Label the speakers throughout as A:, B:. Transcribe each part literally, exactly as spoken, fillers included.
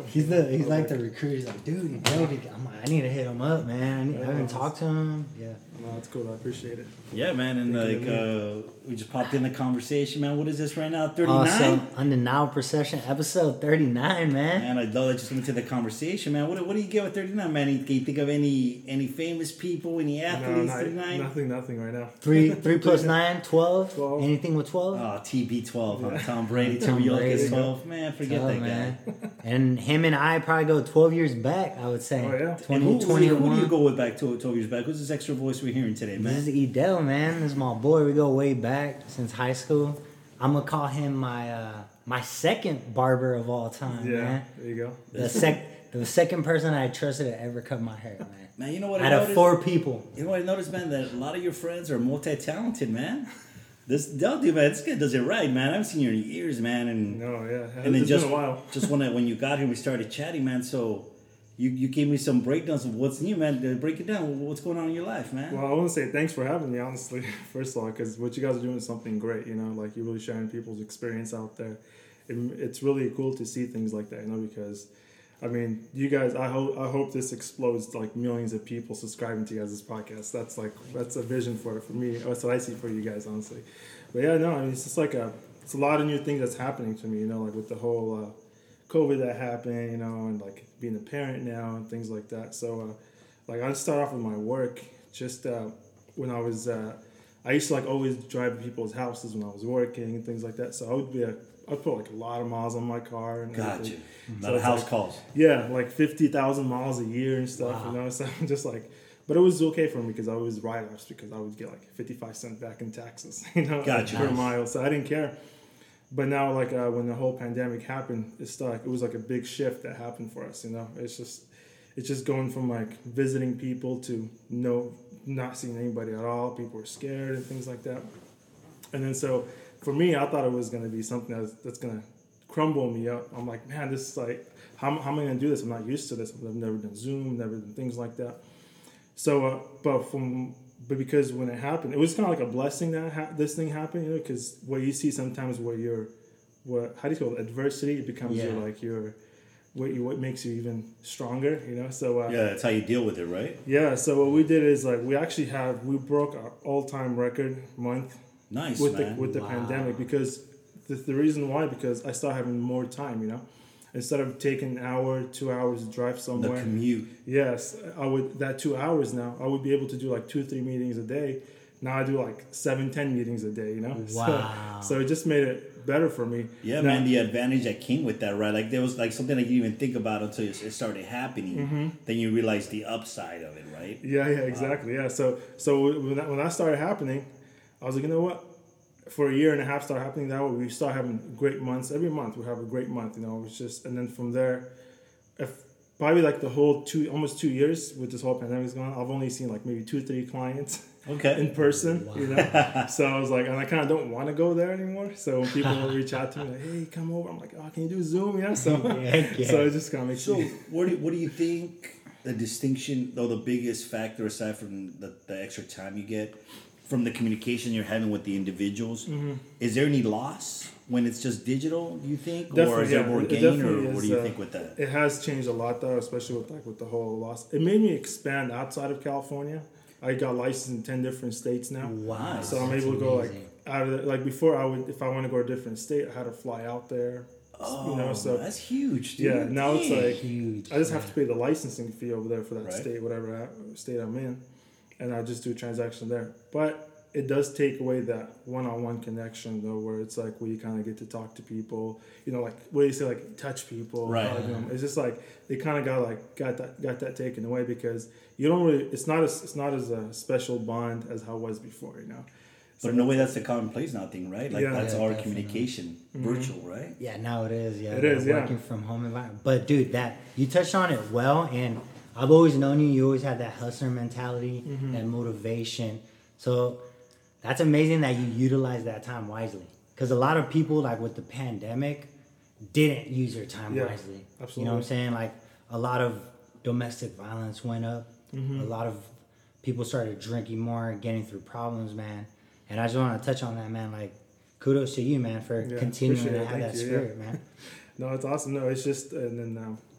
A: He's the he's like the recruiter. He's like, dude, you know, I'm like, I need to hit him up, man. I, need, I haven't talked to him. Yeah.
B: No, that's cool. I appreciate it.
C: Yeah, man, and
B: Thank
C: like uh, we just popped in the conversation, man. What is this right now? thirty-nine.
A: Uh, so on the Now Procession episode thirty-nine, man.
C: Man, I love that just went to the conversation, man. What, what do you get with thirty-nine, man? Can you think of any any famous people, any athletes?
B: No, not,
C: thirty-nine.
B: nothing, nothing right now.
A: Three three plus nine, twelve.
B: twelve.
A: Anything with twelve?
C: Oh, T B twelve, huh? Tom Brady,
A: Tom
C: Tom
A: Brady.
C: twelve. Man, forget
A: Oh,
C: that
A: man.
C: guy.
A: And him and I probably go twelve years back, I would say.
B: Oh, yeah.
C: And who,
A: twenty,
C: who, do you, who do you
A: twenty-one.
C: go with back to twelve years back? Who's this extra voice we're hearing today,
A: This
C: man?
A: is Edel, man. This is my boy. We go way back since high school. I'm gonna call him my uh, my second barber of all time,
B: Yeah,
A: man.
B: there you go.
A: The sec the second person I trusted to ever cut my hair, man.
C: Man, you know what I
A: Out of
C: noticed?
A: four people.
C: You know what I noticed, man? That a lot of your friends are multi-talented, man. This don't do, man. This guy does it right, man. I haven't seen you in years, man. And
B: No, yeah.
C: and then
B: It's
C: just
B: been a while.
C: just when I, when you got here, we started chatting, man. So you you gave me some breakdowns of what's new, man. Uh, Break it down. What's going on in your life, man?
B: Well, I want to say thanks for having me, honestly, first of all, because what you guys are doing is something great, you know, like you're really sharing people's experience out there. It, it's really cool to see things like that, you know, because, I mean, you guys, I hope I hope this explodes to like millions of people subscribing to you guys' podcast. That's like, that's a vision for it, for me. That's what I see for you guys, honestly. But yeah, no, I mean, it's just like a, it's a lot of new things that's happening to me, you know, like with the whole uh, COVID that happened, you know, and like being a parent now and things like that. So, uh, like, I'd start off with my work. Just uh, when I was, uh, I used to like always drive to people's houses when I was working and things like that. So I would be, a, I'd put like a lot of miles on my car and
C: Got
B: everything.
C: you. A
B: So
C: lot of
B: it's
C: house
B: like-
C: calls.
B: Yeah, like fifty thousand miles a year and stuff,
A: Wow.
B: you know. So I'm just like, but it was okay for me because I was write-offs because I would get like fifty-five cents back in taxes, you know,
C: Gotcha.
B: per
C: Nice.
B: mile. So I didn't care. But now, like uh, when the whole pandemic happened, it's like it was like a big shift that happened for us. You know, it's just it's just going from like visiting people to no not seeing anybody at all. People were scared and things like that. And then so for me, I thought it was gonna be something that's that's gonna crumble me up. I'm like, man, this is like how, how am I gonna do this? I'm not used to this. I've never done Zoom, never done things like that. So, uh, but from but because when it happened, it was kind of like a blessing that ha- this thing happened, you know, because what you see sometimes where you're, what how do you call it, adversity, it becomes
A: Yeah.
B: your like your, what you what makes you even stronger, you know. So uh,
C: Yeah, that's how you deal with it, right?
B: yeah. So what we did is like we actually have we broke our all time record month
C: Nice,
B: with
C: man.
B: the with the
A: Wow.
B: pandemic because the, the reason why because I started having more time, you know. Instead of taking an hour, two hours to drive
C: the
B: somewhere,
C: commute.
B: yes, I would that two hours now. I would be able to do like two, three meetings a day. Now I do like seven, ten meetings a day. You know,
A: Wow.
B: So, so it just made it better for me.
C: Yeah,
B: Now-
C: man, the advantage that came with that, right? Like there was like something I didn't even think about until it started happening.
B: Mm-hmm.
C: Then you realize the upside of it, right?
B: Yeah, yeah, exactly. Yeah. So, so when that, when that started happening, I was like, you know what? For a year and a half, started happening that way. We start having great months. Every month we have a great month. You know, it's just and then from there, if probably like the whole two, almost two years with this whole pandemic going on, I've only seen like maybe two, three clients
C: Okay.
B: in person. You know, so I was like, and I kind of don't want to go there anymore. So when people will reach out to me like, hey, come over, I'm like, oh, can you do Zoom? Yeah. So,
A: Heck yeah.
B: so it just kind of makes
C: So,
B: me.
C: what do, what do you think the distinction, though, the biggest factor aside from the, the extra time you get from the communication you're having with the individuals?
B: Mm-hmm.
C: Is there any loss when it's just digital, do you think? or
B: Definitely,
C: is there
B: yeah.
C: more
B: It
C: gain,
B: definitely
C: or what
B: is,
C: do you
B: uh,
C: think with that?
B: It has changed a lot though, especially with like with the whole loss. It made me expand outside of California. I got licensed in ten different states now.
A: Wow.
B: So I'm
A: that's
B: able to go like
A: amazing.
B: out of the, like before I would if I want to go to a different state I had to fly out there.
C: Oh,
B: you know, so
C: that's huge, dude.
B: yeah, now it's
C: Dang.
B: like
A: Huge.
B: I just have to pay the licensing fee over there for that
C: Right.
B: state, whatever I- state I'm in, and I just do a transaction there. But it does take away that one-on-one connection though, where it's like where you kind of get to talk to people, you know, like what you say, like touch people,
C: Right.
B: hug them. It's just like they kind of got like got that got that taken away because you don't really. It's not as it's not as a special bond as how it was before, you know.
C: But in a way, that's the commonplace now thing, right? Like
B: Yeah.
C: that's
A: Yeah,
C: our
A: definitely.
C: communication,
B: Mm-hmm.
C: virtual, right?
A: Yeah, now it is. Yeah,
B: It
A: the
B: is, yeah.
A: Working from home environment. But dude, that you touched on it well, and I've always known you. You always had that hustler mentality,
B: Mm-hmm.
A: that motivation. So that's amazing that you utilize that time wisely. Because a lot of people, like with the pandemic, didn't use their time
B: Yeah,
A: wisely. You know what
B: absolutely.
A: I'm saying? Like a lot of domestic violence went up.
B: Mm-hmm.
A: A lot of people started drinking more, getting through problems, man. And I just want to touch on that, man. Like, kudos to you, man, for
B: Yeah,
A: continuing
B: appreciate
A: to
B: it.
A: have
B: Thank
A: that
B: you,
A: spirit,
B: yeah.
A: man.
B: No, it's awesome. No, it's just and then um,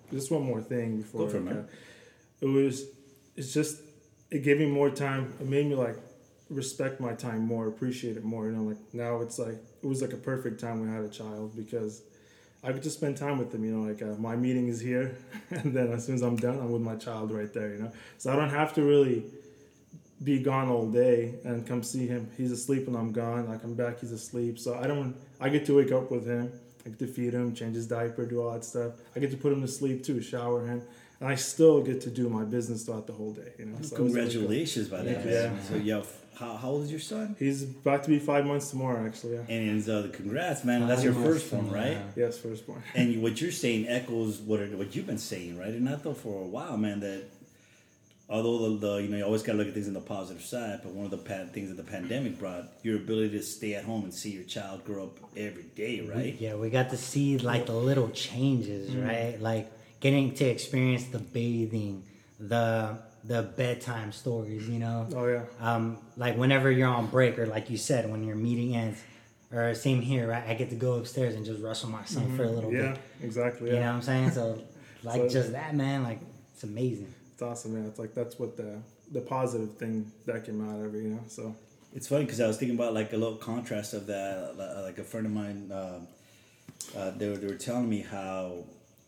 B: just one more thing before.
C: Go for it,
B: like,
C: man.
B: uh, it was, it's just, it gave me more time. It made me like respect my time more, appreciate it more. You know, like now it's like, it was like a perfect time when I had a child because I could just spend time with them. You know, like uh, my meeting is here, and then as soon as I'm done, I'm with my child right there. You know, so I don't have to really be gone all day and come see him. He's asleep when I'm gone. I come back, he's asleep. So I don't. I get to wake up with him. I get to feed him, change his diaper, do all that stuff. I get to put him to sleep too, shower him, and I still get to do my business throughout the whole day. You know. So
C: Congratulations by that.
B: Yeah.
C: Man. So yo, how, how old is your son?
B: He's about to be five months tomorrow, actually. Yeah.
C: And uh, congrats, man. That's your first one, right?
B: Yes, firstborn.
C: And you, what you're saying echoes what it, what you've been saying, right? And I thought for a while, man, that although the, the you know you always gotta look at things on the positive side, but one of the pa- things that the pandemic brought, your ability to stay at home and see your child grow up every day, right?
A: Yeah, we got to see like the little changes, mm-hmm. right? Like getting to experience the bathing, the the bedtime stories, you know.
B: Oh yeah.
A: Um, like whenever you're on break, or like you said, when your meeting ends, or same here, right? I get to go upstairs and just wrestle my son mm-hmm. for a little
B: yeah,
A: bit.
B: Yeah, exactly. Yeah.
A: You know what I'm saying? So, like
B: so,
A: just that, man. Like it's amazing.
B: It's awesome, man. It's like that's what the the positive thing that came out of it, you know. So
C: it's funny because I was thinking about like a little contrast of that. Like a friend of mine, uh, uh, they were they were telling me how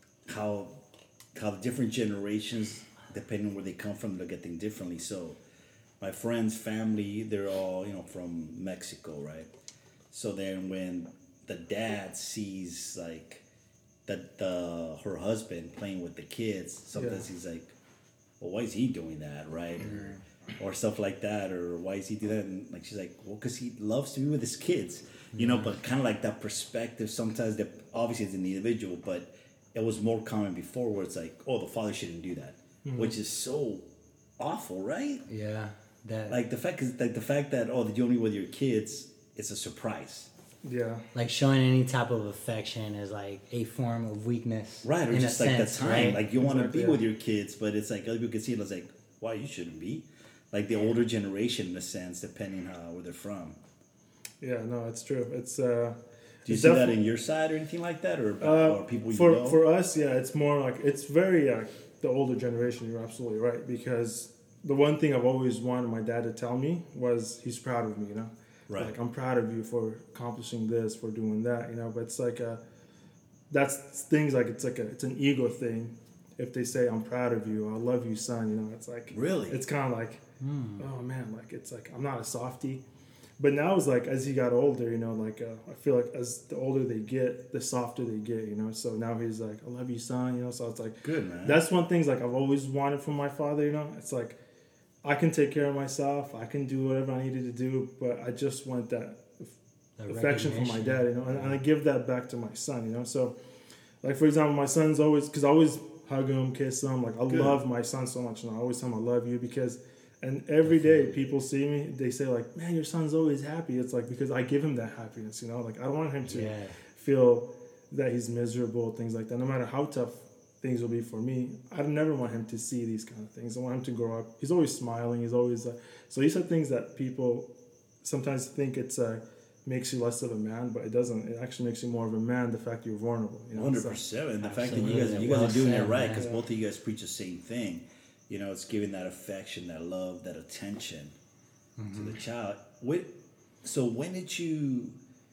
C: how how different generations, depending on where they come from, look at things differently. So my friend's family, they're all, you know, from Mexico, right? So then when the dad sees like that the her husband playing with the kids, sometimes yeah. he's like, well, why is he doing that, right? Mm-hmm. Or, or stuff like that, or why is he doing that? And like she's like, well, because he loves to be with his kids, you mm-hmm. know. But kind of like that perspective, sometimes that obviously it's an individual, but it was more common before where it's like, oh, the father shouldn't do that, mm-hmm. which is so awful, right?
A: Yeah, that
C: like the fact is like the fact that oh, that you're only with your kids, it's a surprise.
B: Yeah,
A: like showing any type of affection is like a form of weakness,
C: right? Or just like
A: sense,
C: the time,
A: right?
C: like you want to
B: exactly,
C: be
B: yeah.
C: with your kids, but it's like other people can see it as like, why you shouldn't be, like the older generation in a sense, depending how where they're from.
B: Yeah, no, it's true. It's. uh
C: Do you see that in your side or anything like that, or,
B: uh,
C: or people you
B: for
C: know?
B: for us? Yeah, it's more like it's very uh, the older generation. You're absolutely right, because the one thing I've always wanted my dad to tell me was he's proud of me. You know.
C: Right.
B: Like, I'm proud of you for accomplishing this, for doing that, you know. But it's like a, that's things like it's like a, it's an ego thing. If they say I'm proud of you, I love you, son, you know, it's like
C: really,
B: it's kind of like,
A: mm.
B: oh man, like it's like I'm not a softie. But now it's like as he got older, you know, like uh, I feel like as the older they get, the softer they get, you know. So now he's like, I love you, son, you know. So it's like
C: good, man.
B: That's one thing like I've always wanted from my father, you know. It's like, I can take care of myself. I can do whatever I needed to do, but I just want that
A: the
B: affection from my dad, you know, and, and I give that back to my son, you know. So, like for example, my son's always, because I always hug him, kiss him. Like I Good. love my son so much, and I always tell him I love you because, and every day people see me, they say like, man, your son's always happy. It's like because I give him that happiness, you know. Like I don't want him to
A: yeah.
B: feel that he's miserable, things like that. No matter how tough things will be for me, I never want him to see these kind of things. I want him to grow up. He's always smiling. He's always uh, so these are things that people sometimes think it's uh, makes you less of a man, but it doesn't. It actually makes you more of a man. The fact you're vulnerable. You know?
C: Hundred percent. And the fact that
A: Absolutely.
C: you guys you guys
A: Well
C: are doing
A: said,
C: it right because
B: yeah.
C: both of you guys preach the same thing. You know, it's giving that affection, that love, that attention mm-hmm. to the child. What, so when did you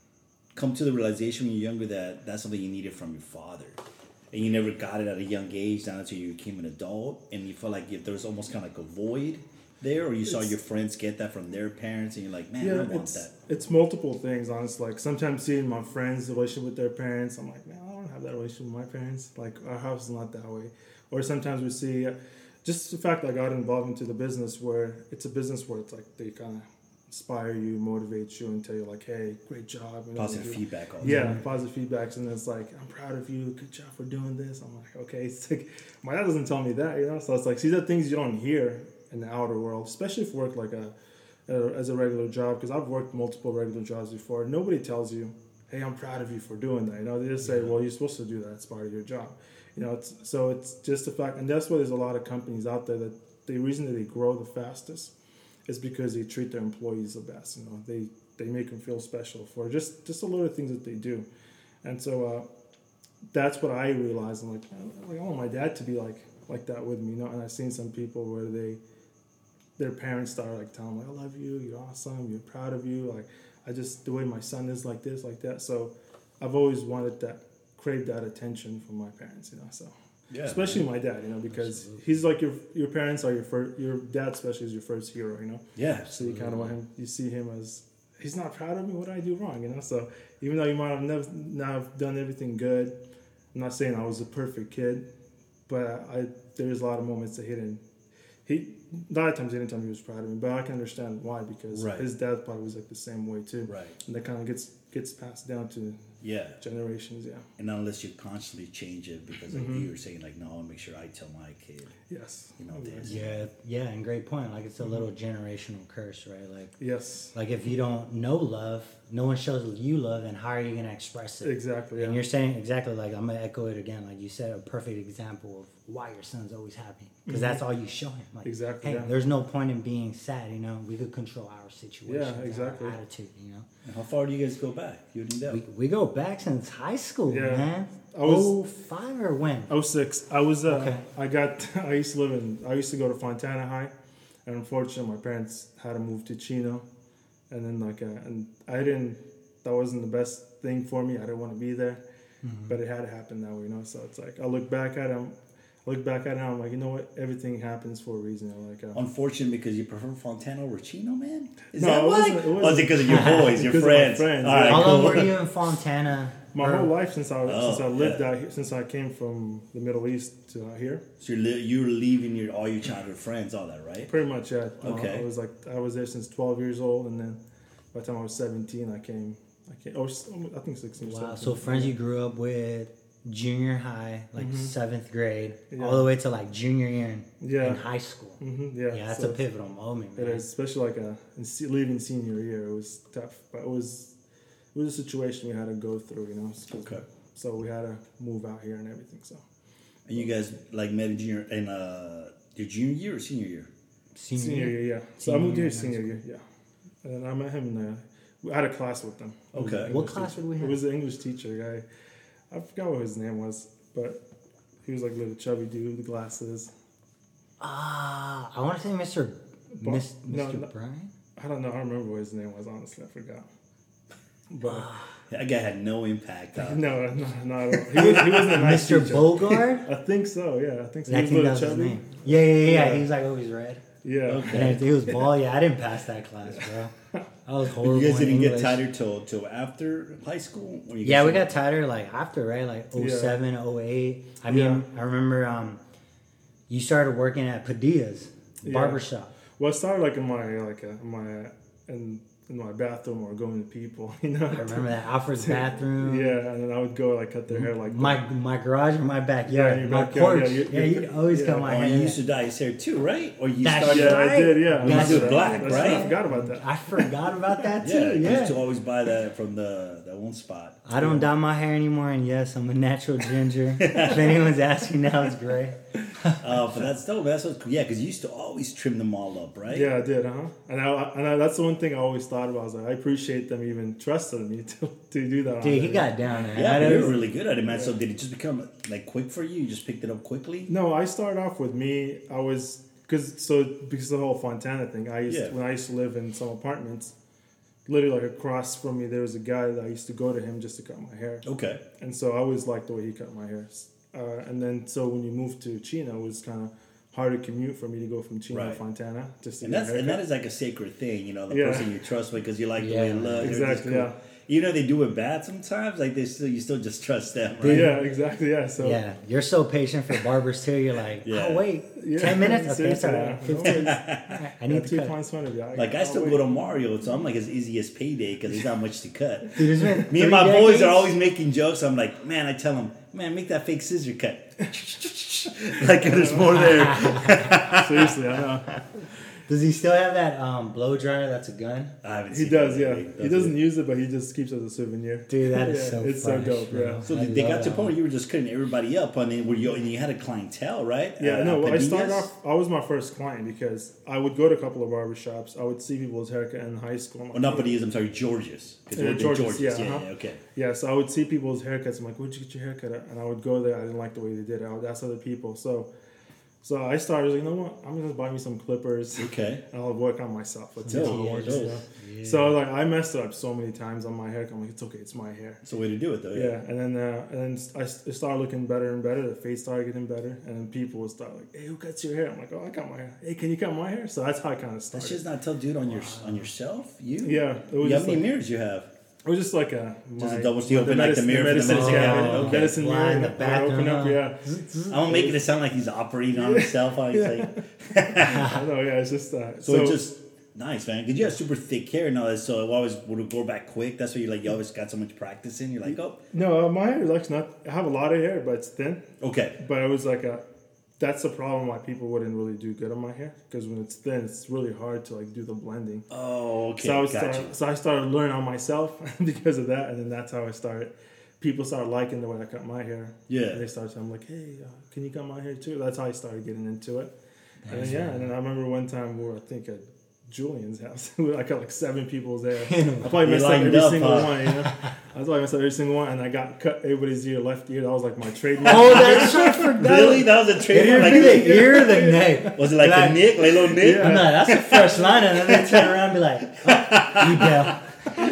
C: come to the realization when you're younger that that's something you needed from your father? And you never got it at a young age, down until you became an adult, and you felt like if there was almost kind of like a void there, or you it's, saw your friends get that from their parents, and you're like, man,
B: yeah,
C: I want
B: it's,
C: that.
B: It's multiple things, honestly. Like sometimes seeing my friends' relationship with their parents, I'm like, man, I don't have that relationship with my parents. Like our house is not that way. Or sometimes we see, uh, just the fact that I got involved into the business where it's a business where it's like they kind of inspire you, motivate you, and tell you like, hey, great job. You know,
C: positive
B: you,
C: feedback all the
B: yeah,
C: time.
B: positive feedbacks, and it's like, I'm proud of you, good job for doing this. I'm like, okay, it's like my dad doesn't tell me that, you know. So it's like these are things you don't hear in the outer world, especially if you work like a, a as a regular job. Because I've worked multiple regular jobs before. Nobody tells you, hey, I'm proud of you for doing that. You know, they just say, well, you're supposed to do that. It's part of your job. You know, it's, so it's just the fact, and that's why there's a lot of companies out there that the reason that they grow the fastest is because they treat their employees the best. You know, they they make them feel special for just just a lot of things that they do, and so uh, that's what I realized. I'm like, I, like, I want my dad to be like like that with me, you know. And I've seen some people where they, their parents start like telling them, like, I love you, you're awesome, you're proud of you. Like, I just, the way my son is like this, like that. So I've always wanted that, craved that attention from my parents, you know. So yeah, especially man. my dad, you know, because absolutely. he's like your your parents are your first, your dad especially is your first hero, you know.
C: Yeah.
B: So you kind of want him, you see him as, he's not proud of me. What did I do wrong? You know. So even though you might have never not have done everything good, I'm not saying I was a perfect kid, but I there's a lot of moments that he didn't. He a lot of times he didn't tell me he was proud of me, but I can understand why, because right. his dad probably was like the same way too.
C: Right.
B: And that kind of gets gets passed down to
C: yeah
B: generations. Yeah.
C: And unless you constantly change it, because like mm-hmm. you were saying, like, no, I want to make sure I tell my kid.
B: Yes.
C: You know this.
A: Yeah, yeah, and great point. Like, it's a little generational curse, right? Like,
B: yes.
A: Like, if you don't know love, no one shows you love, and how are you gonna express it?
B: Exactly. Yeah.
A: And you're saying exactly, like, I'm gonna echo it again. Like you said, a perfect example of why your son's always happy, because mm-hmm. that's all you show him. Like,
B: exactly.
A: Hey,
B: yeah.
A: there's no point in being sad. You know, we could control our situation.
B: Yeah, exactly.
A: Our attitude. You know.
C: And how far do you guys go back? You and Dell?
A: We, we go back since high school,
B: yeah.
A: man.
B: I was
A: oh five or when?
B: oh six. I was. Uh,
A: okay.
B: I got. I used to live in. I used to go to Fontana High, and unfortunately, my parents had to move to Chino, and then like, uh, and I didn't. That wasn't the best thing for me. I didn't want to be there, mm-hmm. but it had to happen that way, you know. So it's like I look back at it. I look back at it. I'm like, you know what? Everything happens for a reason. I'm like, uh,
C: unfortunate because you prefer Fontana over Chino, man. Is
B: no,
C: that
B: it
C: why?
B: wasn't, it wasn't.
C: Oh, is it because of your boys, your friends?
B: friends.
C: All right,
A: How
C: cool.
A: long were you in Fontana?
B: My
A: or?
B: whole life since I
C: oh,
B: since I lived
C: yeah.
B: out here, since I came from the Middle East to out here.
C: So you're li- you were leaving your all your childhood friends, all that, right?
B: Pretty much, yeah.
C: Okay.
B: I was like I was there since twelve years old, and then by the time I was seventeen, I came. I came. Oh, I think sixteen.
A: Wow. So friends you grew up with, junior high, like mm-hmm. seventh grade,
B: yeah.
A: all the way to like junior year in,
B: yeah.
A: in high school.
B: Mm-hmm. Yeah.
A: Yeah, that's
B: so
A: a pivotal moment, man.
B: It is, especially like a in leaving senior year. It was tough, but it was it was a situation we had to go through, you know.
C: Okay.
B: So we had to move out here and everything. So.
C: And you guys like met in junior in uh your junior year or senior year?
A: Senior,
B: senior
A: year,
B: year, yeah. So
A: senior
B: I moved here
A: year
B: senior year, yeah. And I met him in the, I had a class with them.
C: Okay.
A: What class
B: teacher.
A: did we have?
B: It was an English teacher guy. I forgot what his name was, but he was like a little chubby dude with glasses.
A: Ah, uh, I want to say Mister
B: But,
A: Mister
B: no, no,
A: Brian?
B: I don't know. I don't remember what his name was, honestly. I forgot. But
C: that guy had no impact. Huh?
B: no, no, no. He, was, he wasn't a nice
A: Mister
B: teacher.
A: Bogart?
B: I think so, yeah. I think so.
A: I
B: He was
A: think
B: a
A: that
B: little
A: was his
B: chubby.
A: name. Yeah, yeah, yeah,
B: Yeah.
A: He was like always red.
B: Yeah.
C: Okay.
A: And he was bald. Yeah, I didn't pass that class, bro. I was horrible.
C: You guys didn't
A: in
C: get
A: English.
C: tighter till till after high school? Or you
A: Yeah,
C: guys
A: we
C: started-
A: got tighter like after, right? Like oh seven, oh eight. I mean,
B: Yeah.
A: I remember um, you started working at Padilla's
B: Yeah.
A: barbershop.
B: Well, it started like in my like uh, my in in my bathroom or going to people, you know.
A: I remember that Alfred's bathroom.
B: Yeah, and then I would go like cut their hair like
A: My
B: that.
A: my garage or my backyard,
B: Yeah, your
A: my
B: backyard,
A: porch.
B: yeah,
A: Yeah,
B: you-
A: you'd always
B: yeah.
A: cut my
C: Oh,
A: hair.
C: you used to dye his hair too, right? Or you
A: That's
C: started?
B: Yeah,
A: right.
B: I did. Yeah,
C: You
A: That's
C: did
A: right.
C: black,
B: That's
C: right?
B: I forgot about that.
A: I forgot about that
C: Yeah,
A: too.
C: you
A: Yeah.
C: used to always buy that from the that one spot.
A: I don't dye my hair anymore, and yes, I'm a natural ginger. If anyone's asking, now it's gray.
C: Uh, but that's dope. That's what's cool. Yeah, because you used to always trim them all up, right?
B: Yeah, I did, huh? And I, and I, that's the one thing I always thought about. I was like, I appreciate them even trusting me to, to do that.
A: Dude, he got down there.
C: Yeah,
A: I
C: but you
A: was-
C: were really good at it, man. So did it just become like quick for you? You just picked it up quickly?
B: No, I started off with me. I was because so because of the whole Fontana thing. I used
C: Yeah.
B: to, when I used to live in some apartments, literally like across from me, there was a guy that I used to go to him just to cut my hair.
C: Okay.
B: And so I always liked the way he cut my hair. Uh, and then so when you moved to Chino, it was kind of hard to commute for me to go from Chino
C: Right.
B: to Fontana just to
C: And
B: get
C: that's
B: a
C: and that
B: haircut.
C: is like a sacred thing, you know, the
B: Yeah.
C: person you trust because you like the
A: Yeah,
C: way they look. they're just
B: exactly,
C: cool.
B: yeah.
C: Even though they do it bad sometimes, like they still you still just trust them, right?
B: But yeah, exactly. Yeah. So
A: Yeah, you're so patient for barbers too. You're like,
C: Yeah.
A: oh wait,
B: Yeah.
A: ten minutes. Okay, it's
B: Seriously,
A: alright.
B: yeah.
A: Fifteen. Alright, I need
B: two
A: to cut.
B: points fun of you.
C: Like I
B: I'll
C: still
B: wait.
C: go to Mario, so I'm like as easy as payday because there's not much to cut.
A: Dude, it's been
C: Me and
A: three
C: my
A: decades.
C: boys are always making jokes. I'm like, man, I tell them, man, make that fake scissor cut. Like there's more there.
B: Seriously, I know.
A: Does he still have that um, blow dryer? That's a gun.
C: I haven't
B: He
C: seen
B: does,
C: it
B: yeah.
C: lately.
B: He doesn't use it, but he just keeps it as a souvenir.
A: Dude, that is
B: Yeah,
A: so
B: it's
A: fresh,
B: so dope,
A: bro.
B: yeah.
C: So
A: I
C: they
A: love
C: got to a
A: that
C: point
A: one.
C: where you were just cutting everybody up on it, where you and you had a clientele, right?
B: Yeah,
C: Uh,
B: no, I
C: Padillas?
B: started off, I was my first client because I would go to a couple of barbershops. I would see people's haircut in high school. I'm like,
C: Oh, not
B: hey.
C: Padillas, I'm sorry, George's. 'Cause
B: Yeah,
C: we're the
B: George's, yeah,
C: yeah,
B: uh-huh.
C: yeah, okay.
B: Yeah, so I would see people's haircuts. I'm like, where'd you get your haircut at? And I would go there. I didn't like the way they did it. I would ask other people. So so I started, like, you know what? I'm going to buy me some clippers.
C: Okay.
B: And I'll work on myself. Let's see
C: Dope,
B: how it
C: yeah,
B: works.
C: dope.
B: You know?
A: Yeah.
B: So like I messed it up so many times on my haircut. I'm like, it's okay, it's my hair.
C: That's the way to do it, though.
B: Yeah,
C: Yeah.
B: and then uh, and then I s- it started looking better and better. The face started getting better, and then people would start like, "Hey, who cuts your hair?" I'm like, "Oh, I cut my hair." Hey, can you cut my hair? So that's how I kind of
C: That
B: started.
C: shit's not tell dude on your on yourself. You.
B: Yeah, it was
C: You, how
B: just
C: many
B: like,
C: mirrors you have?
B: it was just like a
C: Just a
B: my-
C: double- you open, like, the
B: medicine-
C: mirror for the
B: medicine
C: medicine
B: cabinet,
C: cabinet? Okay.
B: medicine
A: Line
B: mirror,
A: the
B: and I open
A: bathroom,
B: up,
A: huh?
B: yeah.
C: I'm making it sound like he's operating on himself. How he's like,
B: I know, yeah, it's just uh,
C: so, it's just nice, man. Because you have super thick hair and all that, so it always would go back quick. That's why you're like, you always got so much practice in. You're like, oh,
B: no, uh, my hair is actually not. I have a lot of hair, but it's thin.
C: okay.
B: But it was like a. That's the problem why people wouldn't really do good on my hair because when it's thin, it's really hard to like do the blending.
C: Oh, okay.
B: So I, was
C: Got
B: start,
C: you.
B: so I started learning on myself because of that, and then that's how I started. People started liking the way I cut my hair.
C: Yeah.
B: And they started saying, like, hey, uh, can you cut my hair too? That's how I started getting into it. And
A: Nice,
B: then, yeah,
A: man.
B: and then I remember one time we were, I think, at Julian's house. I cut like seven people's hair. I
A: You
B: probably messed up
C: lined
B: every
C: up,
B: single
C: huh?
B: one, you know? I probably messed up every single one, and I got cut everybody's ear, left ear. That was like my trademark.
A: Oh, that's so forgot.
C: Really? That was a
A: It'd
C: trademark?
A: be
C: Like,
A: the ear or the neck.
C: was it like
A: Like-
C: a Nick, like little Nick?
B: Yeah.
A: I'm like, that's a fresh line, and then they turn around and be like, oh, you Dell.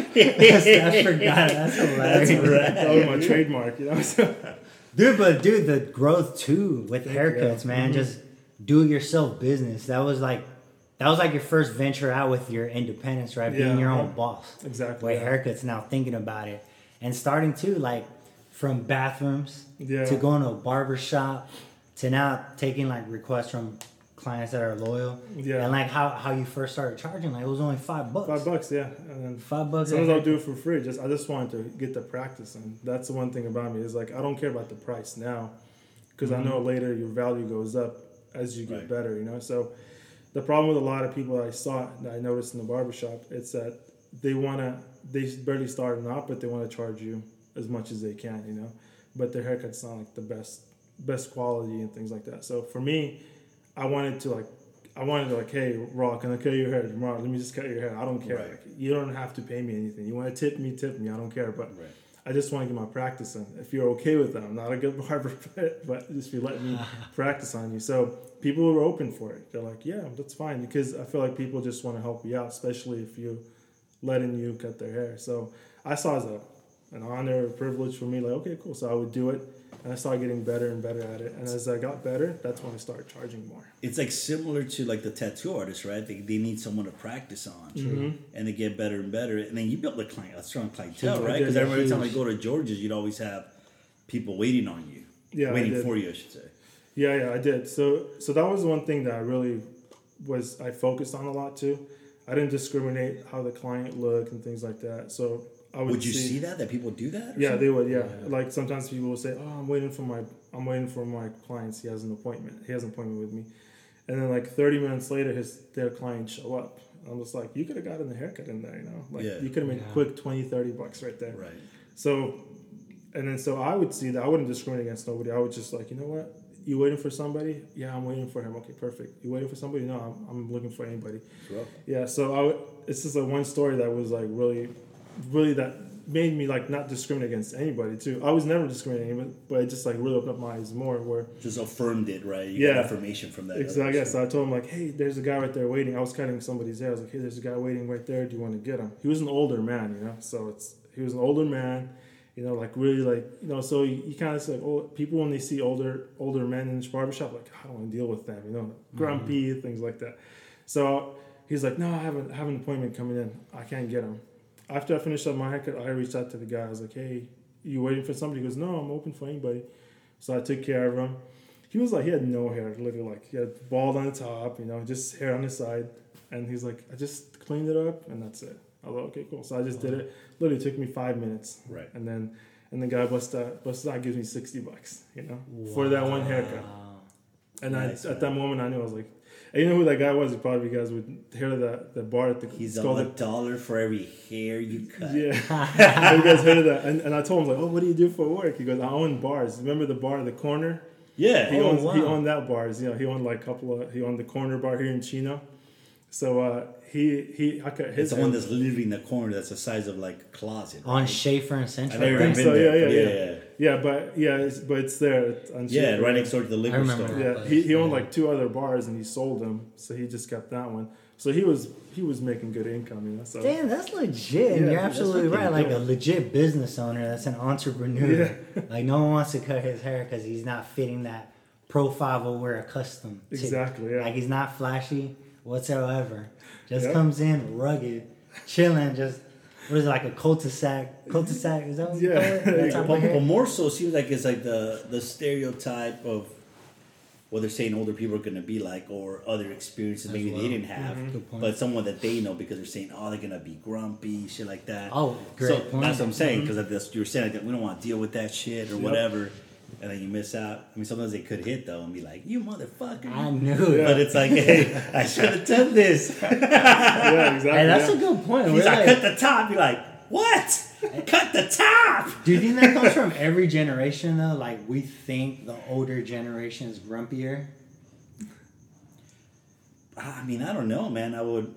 A: I forgot. That's hilarious.
C: That's right.
B: That was my trademark, you know? So,
A: Dude, but dude, the growth too with
B: you.
A: haircuts, man.
B: Mhm.
A: Just do it yourself business. That was like, that was like your first venture out with your independence, right? Being
B: Yeah,
A: your own
B: uh-huh.
A: boss.
B: exactly.
A: With
B: yeah.
A: haircuts now, thinking about it, and starting too, like from bathrooms
B: Yeah.
A: to going to a barber shop to now taking like requests from clients that are loyal.
B: Yeah.
A: And like how, how you first started charging, like it was only five bucks.
B: Five bucks, yeah. And then
A: Five bucks.
B: sometimes
A: a
B: I'll do
A: haircut.
B: it for free. Just I just wanted to get the practice, and that's the one thing about me is like I don't care about the price now, because I know later your value goes up as you get
C: Right.
B: better. You know, so the problem with a lot of people that I saw that I noticed in the barbershop, it's that they wanna they barely starting out, but they want to charge you as much as they can. You know, but their haircuts not like the best best quality and things like that. So for me, I wanted to like. I wanted to like, hey, Raw, can I cut your hair tomorrow? Let me just cut your hair. I don't care.
C: Right.
B: Like, you don't have to pay me anything. You want to tip me, tip me. I don't care. But
C: Right.
B: I just want to get my practice in. If you're okay with that, I'm not a good barber, but just if you let me practice on you. So people were open for it. They're like, yeah, that's fine. Because I feel like people just want to help you out, especially if you letting you cut their hair. So I saw it as a, an honor, a privilege for me. Like, okay, cool. So I would do it. And I started getting better and better at it. And as I got better, that's when I started charging more.
C: It's like similar to like the tattoo artist, right? They, they need someone to practice on,
B: Mhm.
C: and they get better and better. And then you build a client, a strong clientele,
B: I
C: right?
B: did,
C: Because
B: yeah,
C: every time I
B: huge.
C: go to George's, you'd always have people waiting on you,
B: Yeah, I
C: waiting
B: did.
C: for you, I should say.
B: Yeah, yeah, I did. So, so that was one thing that I really was I focused on a lot too. I didn't discriminate how the client looked and things like that. So I would,
C: Would you see that? That people do that? or
B: Yeah,
C: something?
B: they would. Yeah. Like sometimes people will say, "Oh, I'm waiting for my I'm waiting for my clients. He has an appointment. He has an appointment with me." And then like thirty minutes later, his their client show up. I'm just like, you could have gotten the haircut in there, you know? Like
C: Yeah.
B: you could have made
A: Yeah.
B: a quick twenty, thirty bucks right there.
C: Right.
B: So, and then so I would see that. I wouldn't discriminate against nobody. I would just like, you know what? You waiting for somebody? Yeah, I'm waiting for him. Okay, perfect. You waiting for somebody? No, I'm, I'm looking for anybody.
C: Well,
B: Yeah. So I would, it's just like one story that was like really, really that made me like not discriminate against anybody too. I was never discriminating, but, but it just like really opened up my eyes more. Where
C: just affirmed it, right? You
B: Yeah.
C: got information from that.
B: exactly.
C: other
B: So I told him like, hey, there's a guy right there waiting. I was cutting somebody's hair. I was like, hey, there's a guy waiting right there. Do you want to get him? He was an older man, you know. So it's he was an older man. You know, like really, like you know, so you, you kind of say, oh, people when they see older older men in the barbershop, like I don't want to deal with them, you know, grumpy things like that. So he's like, no, I have, a, I have an appointment coming in. I can't get him. After I finished up my haircut, I reached out to the guy. I was like, hey, you waiting for somebody? He goes, no, I'm open for anybody. So I took care of him. He was like, he had no hair, literally, like he had bald on the top, you know, just hair on the side. And he's like, I just cleaned it up, and that's it. I was like, okay, cool. So I just did it. Literally took me five minutes.
C: Right.
B: And then, and the guy busted out, busted out gives me sixty bucks, you know, for that one haircut.
A: Wow.
B: And
C: Nice,
B: I,
C: man.
B: at that moment, I knew I was like, and you know who that guy was? You probably guys would hear of that the bar at the
C: He's
B: it's
C: on
B: called
C: a
B: the-
C: dollar for every hair you cut.
B: Yeah, you guys heard of that? And, and I told him like, oh, what do you do for work? He goes, I own bars. Remember the bar at the corner?
C: Yeah.
B: He
A: Oh,
B: owns he
A: wow.
B: owned that bars. You know, he owned like a couple of he owned the corner bar here in Chino. So uh, he he I cut his
C: It's the one
B: hair.
C: that's literally in the corner that's the size of like a closet.
A: On
C: right?
A: Schaefer and
C: I've
A: Central.
C: never
A: right?
C: been
B: so,
C: there.
B: yeah,
C: but
B: yeah,
C: yeah,
B: yeah.
C: yeah.
B: Yeah, but yeah, it's, but it's there. It's on
C: Yeah,
B: Schaefer.
C: right next door to the liquor
A: remember
C: store.
A: that.
B: Yeah, he, he owned
A: Yeah.
B: like two other bars and he sold them, so he just kept that one. So he was he was making good income, you know. So
A: Damn, that's legit. And
B: Yeah,
A: you're
B: that's
A: absolutely
C: fucking
A: right. Like
B: dope.
A: a legit business owner that's an entrepreneur. Like no one wants to cut his hair because he's not fitting that profile of what we're accustomed to.
B: Exactly, yeah.
A: Like he's not flashy whatsoever. Just
B: Yeah.
A: comes in rugged, chilling, just what is it, like a cul-de-sac? Cul-de-sac, is that what you
B: Yeah.
A: call it? That
B: Yeah,
A: type
C: But,
A: of
C: but
A: hair?
C: more so, it seems like it's like the the stereotype of what they're saying older people are going to be like, or other experiences maybe
A: well.
C: they didn't have,
B: Mm-hmm.
A: Good point.
C: but someone that they know because they're saying, oh, they're going to be grumpy, shit like that.
A: Oh, great
C: so
A: point.
C: That's what I'm saying, because that's you were saying like, we don't want to deal with that shit or
B: Yep.
C: whatever, and then you miss out. I mean, sometimes they could hit though and be like, you motherfucker.
A: I knew it.
C: But it's like, hey, I should have done this.
B: yeah, exactly.
A: Hey, that's
B: yeah.
A: a good point.
C: He's
A: We're
C: like,
A: like-
C: cut the top. You're like, what? Cut the top.
A: Do you think that comes from every generation though? Like we think the older generation is grumpier.
C: I mean, I don't know, man. I would.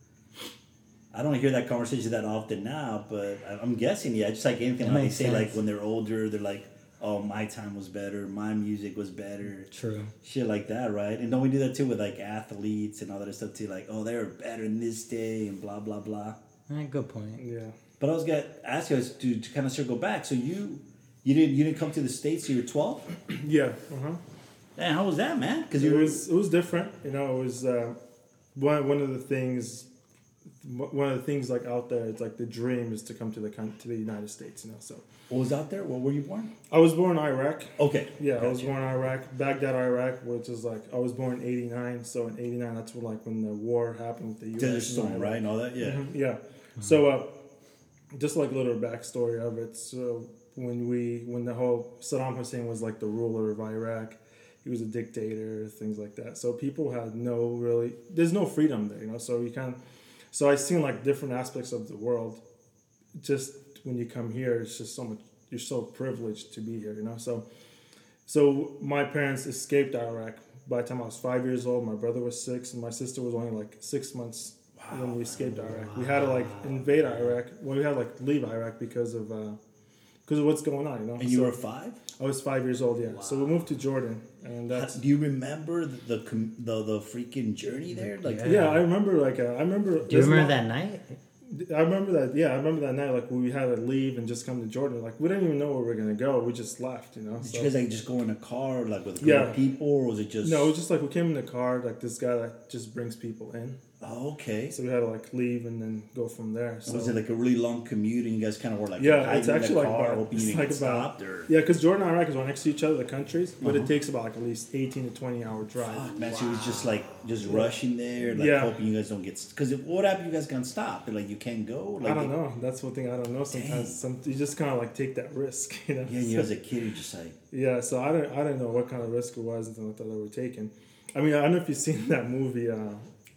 C: I don't hear that conversation that often now, but I- I'm guessing, yeah. Just like anything,
A: That
C: like they
A: makes
C: say,
A: sense.
C: like when they're older, they're like, "Oh, my time was better. My music was better."
A: True.
C: Shit like that, right? And don't we do that too with like athletes and all that other stuff too? Like, "Oh, they were better in this day," and blah blah blah.
A: Eh, good point.
B: Yeah.
C: But I was gonna ask you guys to, to kind of circle back. So you you didn't you didn't come to the States till you were twelve?
B: Yeah. Uh-huh.
C: Man, how was that, man? Because
B: It
C: you were
B: was it was different, you know. It was uh, one one of the things, one of the things like out there. It's like the dream is to come to the coun- to the United States, you know. So
C: what was out there? Where were you born?
B: I was born in Iraq.
C: Okay.
B: Yeah, I was
C: Gotcha.
B: born in Iraq, Baghdad, Iraq, which is like I was born in eighty-nine. So in eighty-nine, that's when like when the war happened with the U S
C: Desert
B: and
C: Storm,
B: Iraq.
C: right, and all that. Yeah.
B: Mhm, yeah. So, uh, just like a little backstory of it. So when we, when the whole Saddam Hussein was like the ruler of Iraq, he was a dictator, things like that. So people had no really, there's no freedom there, you know. So you kind of, so I seen like different aspects of the world. Just when you come here, it's just so much. You're so privileged to be here, you know. So, so my parents escaped Iraq. By the time I was five years old, my brother was six, and my sister was only like six months when we escaped Iraq. We had to like invade Iraq. Well, we had to like leave Iraq because of uh, because of what's going on, you know.
C: And you
B: So
C: were five.
B: I was five years old, yeah. So we moved to Jordan, and that's
C: Do you remember the the com- the, the freaking journey there? Like,
B: yeah. I remember like uh, I remember.
A: Do you remember that night?
B: I remember that. Yeah, I remember that night. Like we had to leave and just come to Jordan. Like we didn't even know where we were gonna go. We just left, you know.
C: did
B: So-
C: you guys like just go in a car, like with a group
B: Yeah.
C: of people, or was it just?
B: no, it was just like we came in the car. Like this guy that just brings people in.
C: Oh, okay.
B: So we had to like leave and then go from there. So
C: was it like a really long commute, and you guys kind of were like,
B: Yeah,
C: hiding
B: it's
C: in the
B: actually like
C: car,
B: about-
C: hoping
B: it's
C: you didn't
B: like
C: get
B: about-
C: stopped, or
B: yeah, because Jordan and Iraq is right next to each other, the countries, but
C: Uh-huh.
B: it takes about like at least eighteen to twenty hour drive.
C: Fuck, man, she was just like just rushing there, like
B: Yeah.
C: hoping you guys don't get. Because what happened? You guys got stopped. They're like, you can't go. Like,
B: I don't know. That's one thing I don't know. Sometimes some, you just kind of like take that risk, you know.
C: Yeah, you as a kid, you're just like,
B: Yeah, so I don't I don't know what kind of risk it was until I thought they were taking. I mean, I don't know if you've seen that movie. Uh,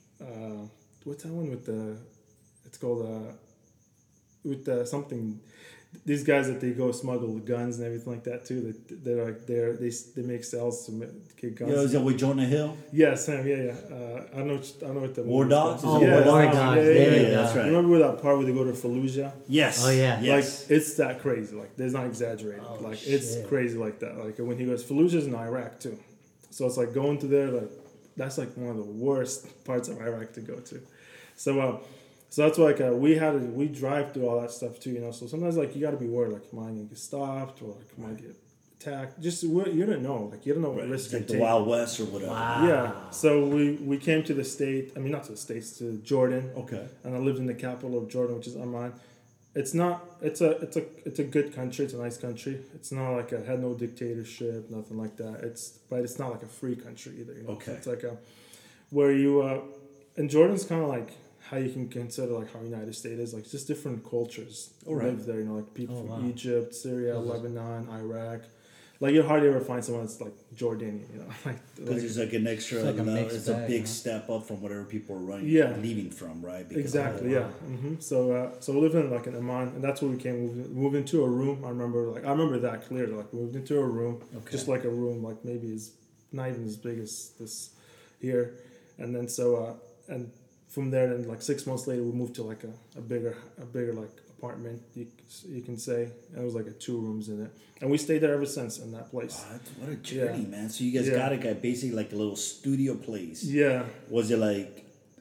B: uh, what's that one with the? It's called uh, with the something. These guys that they go smuggle guns and everything like that too. That they're like they're they they make sales to ma- get guns.
C: yo, is that with Jonah Hill?
B: Yeah, Sam. Yeah, yeah. Uh, I don't know. What, I don't know what the
C: War
B: movie's
C: Dogs?
B: called.
A: Oh,
B: yeah,
A: War
B: Sam,
A: Dogs,
B: Yeah, yeah,
A: there
B: yeah,
A: you go.
C: that's right.
B: You remember that part where they go to Fallujah?
C: Yes.
A: Oh, yeah.
C: Yes.
B: Like it's that crazy. Like there's not exaggerated.
A: Oh,
B: like it's
A: shit.
B: crazy like that. Like when he goes Fallujah's in Iraq too. So it's like going to there. Like that's like one of the worst parts of Iraq to go to. So uh, so that's why like uh, we had to, we drive through all that stuff too. You know. So sometimes like you got to be worried. Like you might get stopped or like you might get attacked. Just what you don't know. Like you don't know what
C: Right.
B: risk
C: It's
B: you're
C: like the
B: taking.
C: Wild West or whatever.
A: Wow.
B: Yeah. So we we came to the state. I mean, not to the states, to Jordan.
C: Okay.
B: And I lived in the capital of Jordan, which is Amman. It's not. It's a. It's a. It's a good country. It's a nice country. It's not like a had no dictatorship, nothing like that. It's but it's not like a free country either. You know?
C: Okay.
B: It's like a where you. Uh, and Jordan's kind of like how you can consider like how United States is like just different cultures
C: All right.
B: live there. You know, like people
A: Oh,
B: from
A: wow.
B: Egypt, Syria,
A: Mhm.
B: Lebanon, Iraq. like you hardly ever find someone that's like Jordanian, you know, like
C: Because
B: like,
C: it's like an extra,
A: It's like a
C: level-
A: mixed
C: it's a
A: bag,
C: big
A: huh?
C: step up from whatever people are running,
B: Yeah.
C: leaving from, right? Because
B: exactly,
C: of-
B: yeah. hmm So, uh, so we lived in like an Amman, and that's where we came. We moved into a room. I remember, like, I remember that clearly. Like, we moved into a room,
C: Okay.
B: just like a room, like maybe as not even as big as this here, and then so, uh, and from there, then like six months later, we moved to like a, a bigger, a bigger like apartment. You you can say, and it was like a two rooms in it, and we stayed there ever since in that place.
C: Wow, that's- what a journey,
B: Yeah.
C: man! So you guys
B: Yeah.
C: got a guy basically like a little studio place.
B: Yeah.
C: Was it like,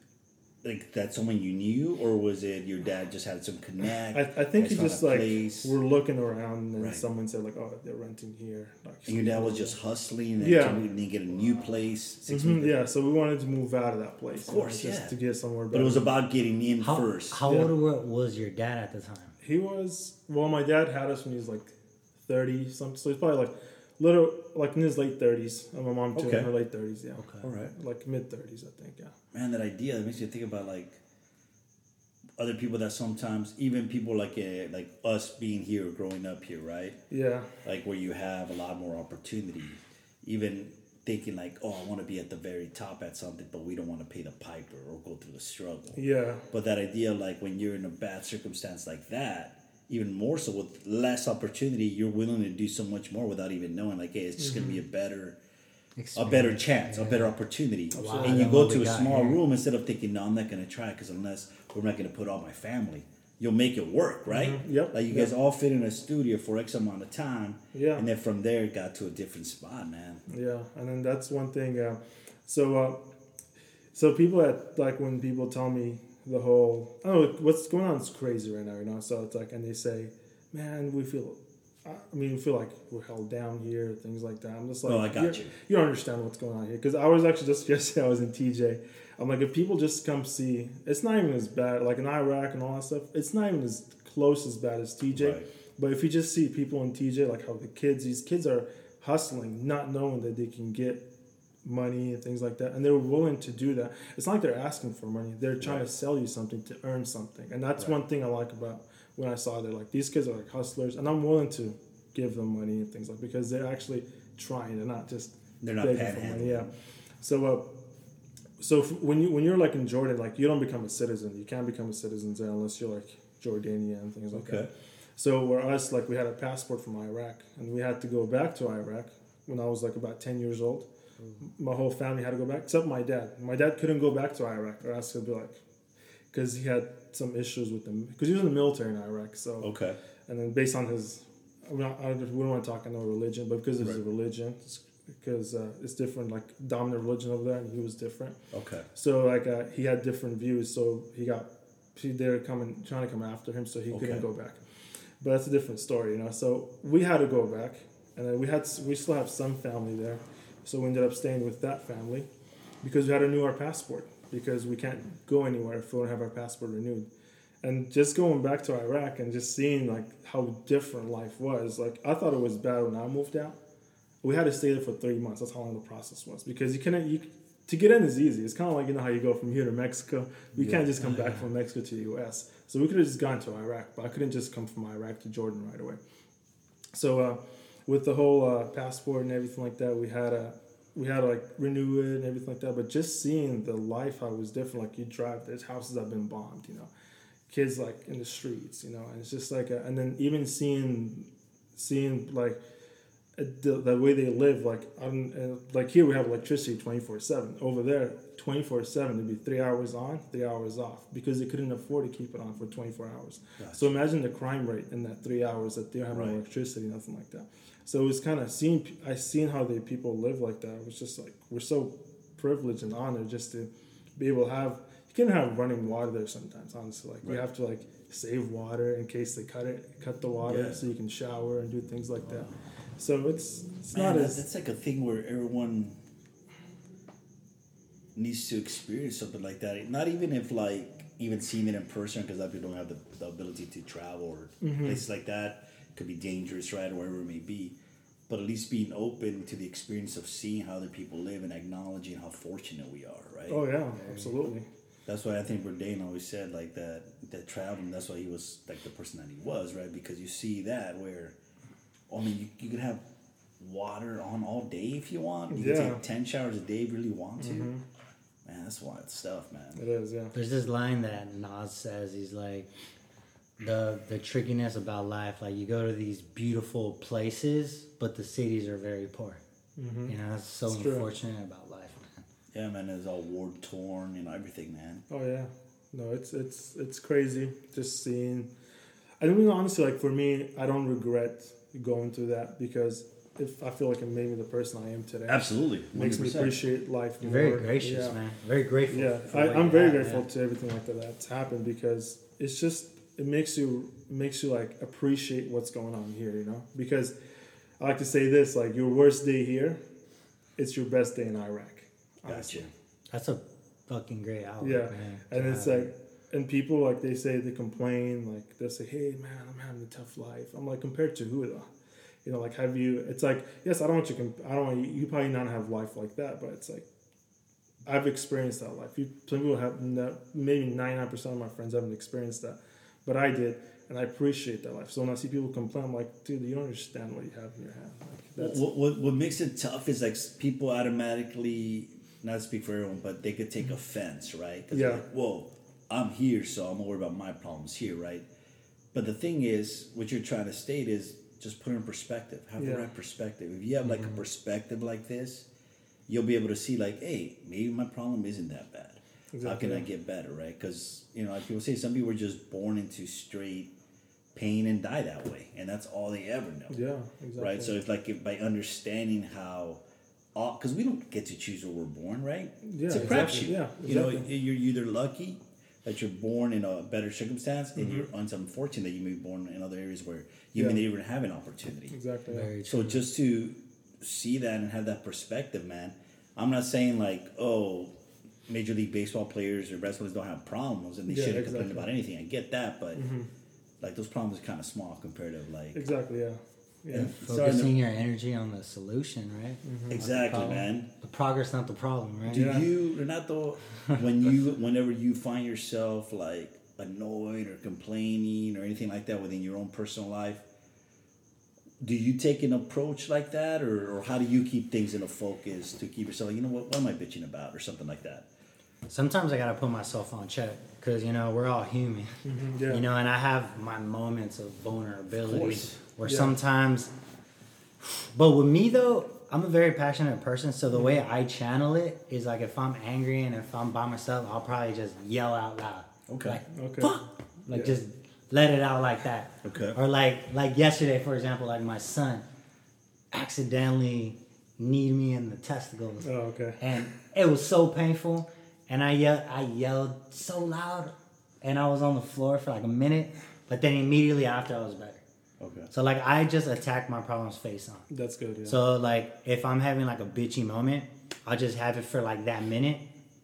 C: like that someone you knew, or was it your dad just had some connect?
B: I, I think
C: guys
B: he
C: found
B: just
C: a
B: like
C: place,
B: we're looking around and then
C: Right.
B: someone said like, oh, they're renting here. Like,
C: and your dad was just hustling, and
B: Yeah.
C: then you get a new place. Six
B: Mhm,
C: months
B: yeah, so we wanted to move out of that place.
C: Of course,
B: you know, just
C: yeah.
B: to get somewhere better.
C: But it was about getting in
A: How,
C: first.
A: how
B: Yeah.
A: old wa- was your dad at the time?
B: He was well. My dad had us when he was like thirty something, so he's probably like little, like in his late thirties, and my mom too
C: Okay.
B: in her late thirties. Yeah,
A: Okay.
C: All right,
B: like mid thirties, I think. Yeah,
C: man. That idea that makes you think about like other people that sometimes, even people like uh, like us being here, growing up here, right?
B: yeah,
C: Like where you have a lot more opportunity, even thinking like, oh, I want to be at the very top at something, but we don't want to pay the piper or go through the struggle.
B: yeah,
C: But that idea, like when you're in a bad circumstance like that, even more so with less opportunity, you're willing to do so much more without even knowing. Like, hey, it's just gonna be a better, a better chance, a better opportunity.
A: Wow,
C: And you
A: than
C: go
A: what
C: to
A: we
C: a
A: got
C: small
A: here.
C: room instead of thinking, no, I'm not gonna try because unless we're not gonna put all my family, you'll make it work, right?
B: Mhm. Yep,
C: Like you
B: yep.
C: guys all fit in a studio for X amount of time.
B: Yeah.
C: And then from there, it got to a different spot, man.
B: yeah. And then that's one thing. Uh, so, uh, so people at like when people tell me the whole, oh, what's going on is crazy right now, you know. So it's like, and they say, man, we feel. I mean, we feel like we're held down here, things like that. I'm just like,
C: Oh, I got
B: you're-
C: you.
B: You don't understand what's going on here because I was actually just yesterday. I was in T J. I'm like, if people just come see, it's not even as bad. Like in Iraq and all that stuff, it's not even as close as bad as T J.
C: Right.
B: But if you just see people in T J, like how the kids, these kids are hustling, not knowing that they can get money and things like that, and they're willing to do that. It's not like they're asking for money; they're trying
C: Right.
B: to sell you something to earn something, and that's
C: Right.
B: one thing I like about when I saw they're like these kids are like hustlers, and I'm willing to give them money and things like because they're actually trying. They're not just
C: They're not
B: begging for money.
C: panhandling.
B: Yeah. So, uh, so f- when you when you're like in Jordan, like you don't become a citizen. You can't become a citizen there unless you're like Jordanian and things like
C: Okay.
B: that. So where us, like we had a passport from Iraq, and we had to go back to Iraq when I was like about ten years old. My whole family had to go back, except my dad. My dad couldn't go back to Iraq, or else he'd be like, because he had some issues with them, because he was in the military in Iraq. So,
C: Okay.
B: and then based on his, I, mean, I, I we don't want to talk about religion, but because of his
C: Right.
B: religion, it's, because uh, it's different, like dominant religion over there, and he was different.
C: Okay.
B: So like uh, he had different views, so he got he, they were coming trying to come after him, so he
C: Okay.
B: couldn't go back. But that's a different story, you know. So we had to go back, and then we had we still have some family there, so we ended up staying with that family because we had to renew our passport because we can't go anywhere if we don't have our passport renewed. And just going back to Iraq and just seeing like how different life was, like I thought it was bad when I moved out. We had to stay there for three months. That's how long the process was because you couldn't you to get in is easy. It's kind of like you know how you go from here to Mexico. We
C: Yeah.
B: can't just come back from Mexico to the U S. So we could have just gone to Iraq, but I couldn't just come from Iraq to Jordan right away. So uh, with the whole uh, passport and everything like that, we had a we had to like renew it and everything like that. But just seeing the life how it was different, like you drive, there's houses that have been bombed, you know, kids like in the streets, you know, and it's just like, a, and then even seeing seeing like the, the way they live, like um, uh, like here we have electricity twenty-four seven. Over there, twenty-four seven, it'd be three hours on, three hours off because they couldn't afford to keep it on for twenty-four hours.
C: Gotcha.
B: So imagine the crime rate in that three hours that they don't have no
C: Right.
B: electricity, nothing like that. So it was kind of seeing, I seen how the people live like that. It was just like, we're so privileged and honored just to be able to have, you can have running water there sometimes, honestly. Like, we
C: Right.
B: have to like save water in case they cut it, cut the water
C: Yeah.
B: so you can shower and do things like that. So it's, it's
C: Man,
B: not
C: that-
B: as,
C: that's like a thing where everyone needs to experience something like that. Not even if like even seeing it in person, because a lot of people don't have the, the ability to travel or
B: Mm-hmm.
C: places like that. Could be dangerous, right, or wherever it may be. But at least being open to the experience of seeing how other people live and acknowledging how fortunate we are, right?
B: oh yeah, absolutely.
C: That's why I think Bourdain always said like that that traveling, that's why he was like the person that he was, right? Because you see that where I mean you, you can have water on all day if you want. You
B: Yeah.
C: can take ten showers a day if you really want to.
B: Mm-hmm.
C: Man, that's wild stuff, man.
B: It is, yeah.
A: There's this line that Nas says. He's like, the the trickiness about life. Like you go to these beautiful places, but the cities are very poor.
B: Mm-hmm.
A: You know, that's so
B: It's true.
A: unfortunate about life, man.
C: Yeah, man, it's all war torn, you know, everything, man.
B: Oh yeah, no, it's it's it's crazy just seeing. I mean, honestly, like for me, I don't regret going through that because if I feel like it made me the person I am today.
C: Absolutely,
B: It makes me appreciate life
A: You're
B: more.
A: very gracious,
B: yeah.
A: man. Very grateful.
B: Yeah,
A: for
B: I,
A: what
B: I'm
A: you
B: very
A: have,
B: grateful
A: man.
B: to everything like that that's happened because it's just it makes you it makes you like appreciate what's going on here, you know. Because I like to say this, like your worst day here, it's your best day in Iraq. honestly.
C: Gotcha.
A: That's a fucking great album.
B: Yeah,
A: man.
B: and it's
A: God.
B: like, and people like they say they complain like they say, "Hey man, I'm having a tough life." I'm like, compared to who though? You know, like have you? It's like, yes, I don't want you. Comp- I don't want you. You probably not have life like that, but it's like, I've experienced that life. You, some people have, no, maybe ninety-nine percent of my friends haven't experienced that, but I did, and I appreciate that life. So when I see people complain, I'm like, dude, you don't understand what you have in your hand. Like, that's,
C: What, what what makes it tough is like people automatically, not to speak for everyone, but they could take offense, right? 'Cause
B: Yeah.
C: they're like, whoa, I'm here, so I'm gonna worry about my problems here, right? But the thing is, what you're trying to state is just put it in perspective. Have
B: Yeah.
C: the right perspective. If you have like a perspective like this, you'll be able to see like, hey, maybe my problem isn't that bad. How
B: Exactly.
C: can I get better, right? Because you know, like people say, some people are just born into straight pain and die that way, and that's all they ever know.
B: yeah, exactly.
C: Right, so it's like if by understanding how, because we don't get to choose where we're born, right?
B: Yeah,
C: it's a
B: exactly.
C: crapshoot.
B: Yeah,
C: You know,
B: exactly.
C: you're either lucky that you're born in a better circumstance, and
B: Mm-hmm.
C: you're unfortunate that you may be born in other areas where you
B: Yeah.
C: may not even have an opportunity.
B: exactly. Yeah.
A: Very
C: So
A: true.
C: just to see that and have that perspective, man. I'm not saying like, oh, Major League Baseball players or wrestlers don't have problems and they
B: Yeah,
C: shouldn't complain
B: exactly.
C: about anything. I get that, but
B: Mm-hmm.
C: like those problems are kind of small compared to like.
B: Exactly. Yeah. Yeah.
C: Yeah.
A: Focusing your energy on the solution, right?
C: Exactly,
A: Problem.
C: man.
A: The progress, not the problem, right?
C: Do
B: Yeah.
C: you, Renato, when you, whenever you find yourself like annoyed or complaining or anything like that within your own personal life, do you take an approach like that, or, or how do you keep things in a focus to keep yourself like, you know what, what am I bitching about, or something like that?
A: Sometimes I gotta put myself on check because you know we're all human.
B: Mhm, yeah.
A: You know, and I have my moments of vulnerability
C: course.
A: where
B: Yeah.
A: sometimes. But with me though, I'm a very passionate person, so the way I channel it is like if I'm angry and if I'm by myself, I'll probably just yell out loud.
C: Okay.
A: Like,
B: Okay.
A: fuck! Like
B: Yeah.
A: just let it out like that.
C: Okay.
A: Or like like yesterday, for example, like my son accidentally kneed me in the testicles,
B: Oh, okay.
A: and it was so painful. And I yelled, I yelled so loud, and I was on the floor for like a minute. But then immediately after, I was better.
C: Okay.
A: So like I just attack my problems face on.
B: That's good. Yeah.
A: So like if I'm having like a bitchy moment, I'll just have it for like that minute.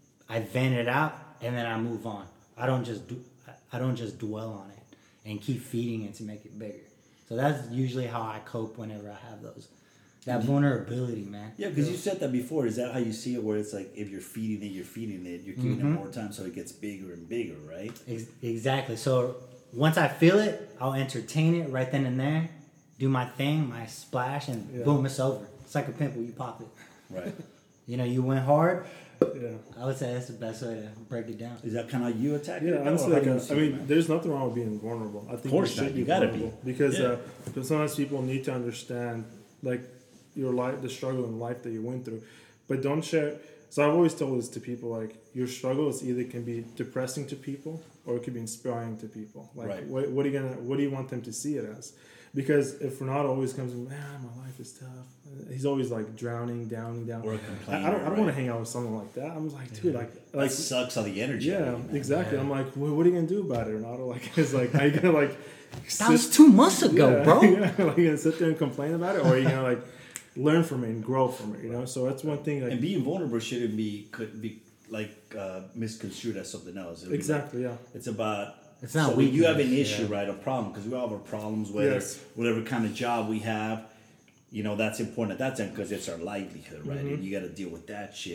A: I vent it out and then I move on. I don't just do I don't just dwell on it and keep feeding it to make it bigger. So that's usually how I cope whenever I have those that vulnerability, man.
C: Yeah, because you said that before. Is that how you see it? Where it's like if you're feeding it, you're feeding it, you're giving
A: Mm-hmm.
C: it more time, so it gets bigger and bigger, right?
A: Ex- exactly. So once I feel it, I'll entertain it right then and there, do my thing, my splash, and
B: Yeah.
A: boom, it's over. It's like a pimple, you pop it.
C: Right.
A: You know, you went hard.
B: yeah.
A: I would say that's the best way to break it down.
C: Is that kind of how you attack it?
B: Yeah,
C: though, or
B: honestly,
C: how
B: like,
C: do you
B: uh,
C: see
B: I
C: it,
B: mean,
C: man?
B: there's nothing wrong with being vulnerable. I think
C: Of course
B: you should
C: not.
B: be
C: You gotta be.
B: vulnerable because
C: Yeah.
B: uh, because sometimes people need to understand like your life, the struggle in life that you went through, but don't share. So I've always told this to people like your struggle is either can be depressing to people or it could be inspiring to people. Like
C: Right.
B: what, what are you gonna what do you want them to see it as? Because if Renato always comes in, man, my life is tough. He's always like drowning, downing, down.
C: Or a
B: I,
C: complainer,
B: I don't I don't
C: right?
B: want to hang out with someone like that. I'm like, dude, like like
C: That sucks all the energy. out
B: yeah,
C: of you, man.
B: exactly.
A: Yeah.
B: I'm like, well, what are you gonna do about it, Renato? Like, it's like, are you gonna like?
A: That was two months ago,
B: yeah,
A: bro.
B: Yeah, like, you gonna sit there and complain about it, or are you gonna like learn from it and grow from it? You know, so that's one thing. Like,
C: And being vulnerable shouldn't be could be like uh, misconstrued as something else. It'll be
B: exactly, yeah,
C: like- it's about.
A: It's not
C: so when you have an
A: weakness,
C: issue,
A: yeah.
C: right? A problem, because we all have our problems. Whether
B: Yes.
C: whatever kind of job we have, you know, that's important at that time because it's our livelihood, right?
B: Mm-hmm.
C: And you got to deal with that shit.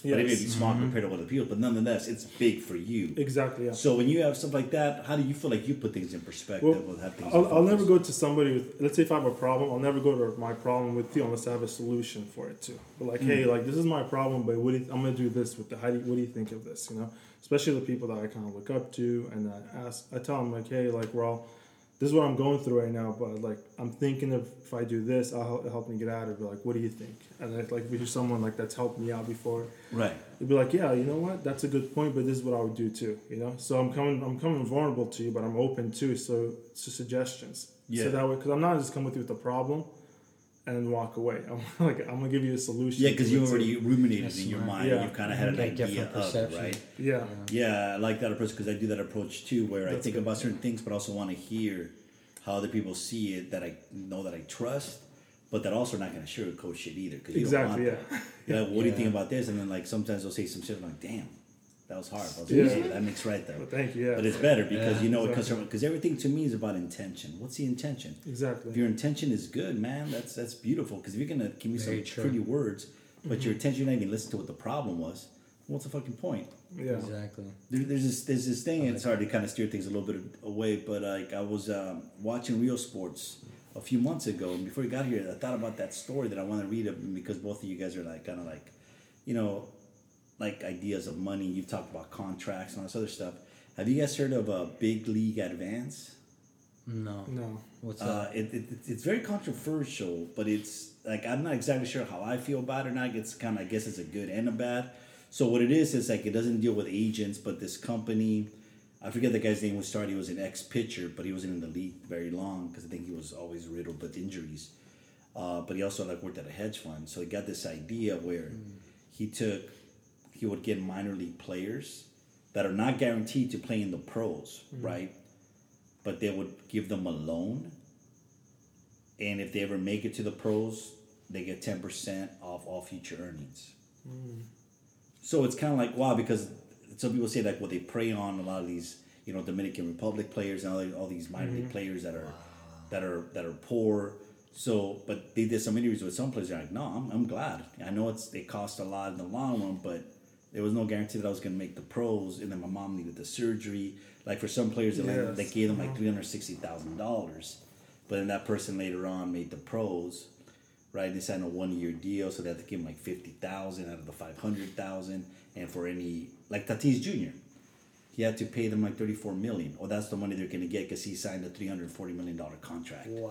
C: But it may be
B: Yes.
C: small compared to other people, but nonetheless, it's big for you.
B: Exactly. Yeah.
C: So when you have stuff like that, how do you feel like you put things in perspective?
B: Well,
C: or have things
B: I'll,
C: in
B: I'll never
C: focus?
B: go to somebody with, let's say if I have a problem, I'll never go to my problem with you unless I have a solution for it too. But like,
C: Mm.
B: hey, like this is my problem, but what do you, I'm gonna do this with the, how do you, what do you think of this? You know, especially the people that I kind of look up to, and I ask, I tell them like, hey, like we're all, this is what I'm going through right now, but like I'm thinking of if I do this, I'll help, help me get out of it. Like, what do you think? And if, like if you're someone like that's helped me out before,
C: Right.
B: you'd be like, yeah, you know what? That's a good point, but this is what I would do too. You know, so I'm coming, I'm coming vulnerable to you, but I'm open too. So to suggestions.
C: Yeah.
B: So that way, because I'm not just coming with you with the problem and then walk away. I'm like, I'm gonna give you a solution.
C: Yeah, because
B: to
C: you
B: it,
C: already
B: too.
C: ruminated
A: That's
C: in your
A: smart.
C: mind.
B: Yeah.
C: You've kind of had an
A: Get
C: idea
A: different
C: of it,
A: perception.
C: right?
B: Yeah.
C: Yeah, I like that approach because I do that approach too, where I
B: That's
C: think
B: good.
C: about certain things, but also want to hear how other people see it that I know that I trust, but that also are not going to sugarcoat shit either. Cause you
B: Exactly.
C: Don't
B: Yeah.
C: want that. You're like, what do you think
A: Yeah.
C: about this? And then like sometimes they'll say some shit. I'm like, damn, that was hard. I was
B: Yeah.
C: like, yeah, that makes right though.
B: But thank you. Yeah.
C: But it's better because
A: Yeah.
C: you know it comes
B: Exactly.
C: from because everything to me is about intention. What's the intention?
B: Exactly.
C: If your intention is good, man, that's that's beautiful. Because if you're gonna give me
A: Very
C: some
A: true.
C: pretty words, but your intention you're not even listening to what the problem was, what's the fucking point?
B: Yeah.
A: Exactly.
C: There, there's this there's this thing. And it's hard to kind of steer things a little bit away, but like I was um, watching Real Sports a few months ago, and before we got here, I thought about that story that I want to read up because both of you guys are like kind of like, you know, like ideas of money. You've talked about contracts and all this other stuff. Have you guys heard of a Big League Advance?
A: No.
B: No.
A: What's that?
C: Uh, it, it, it's very controversial, but it's like I'm not exactly sure how I feel about it or not. It's kind of I guess it's a good and a bad. So what it is is like it doesn't deal with agents, but this company, I forget the guy's name. Was started. He was an ex-pitcher, but he wasn't in the league very long because I think he was always riddled with injuries. Uh, but he also like worked at a hedge fund, so he got this idea where he took he would get minor league players that are not guaranteed to play in the pros, right? But they would give them a loan, and if they ever make it to the pros, they get ten percent off all future earnings. So it's kind of like wow, because some people say like well they prey on a lot of these you know Dominican Republic players and all, all these minor league players that are that are that are poor. So, but they did some interviews with some players. They're like, no, I'm, I'm glad. I know it's it cost a lot in the long run, but there was no guarantee that I was going to make the pros. And then my mom needed the surgery. Like for some players, they,
B: Yes.
C: they gave them like three hundred sixty thousand dollars, but then that person later on made the pros, right? They signed a one year deal, so they had to give them like fifty thousand out of the five hundred thousand. And for any like Tatis Junior, he had to pay them like thirty four million. Or that's the money they're going to get because he signed a three hundred forty million dollar contract.
A: Wow.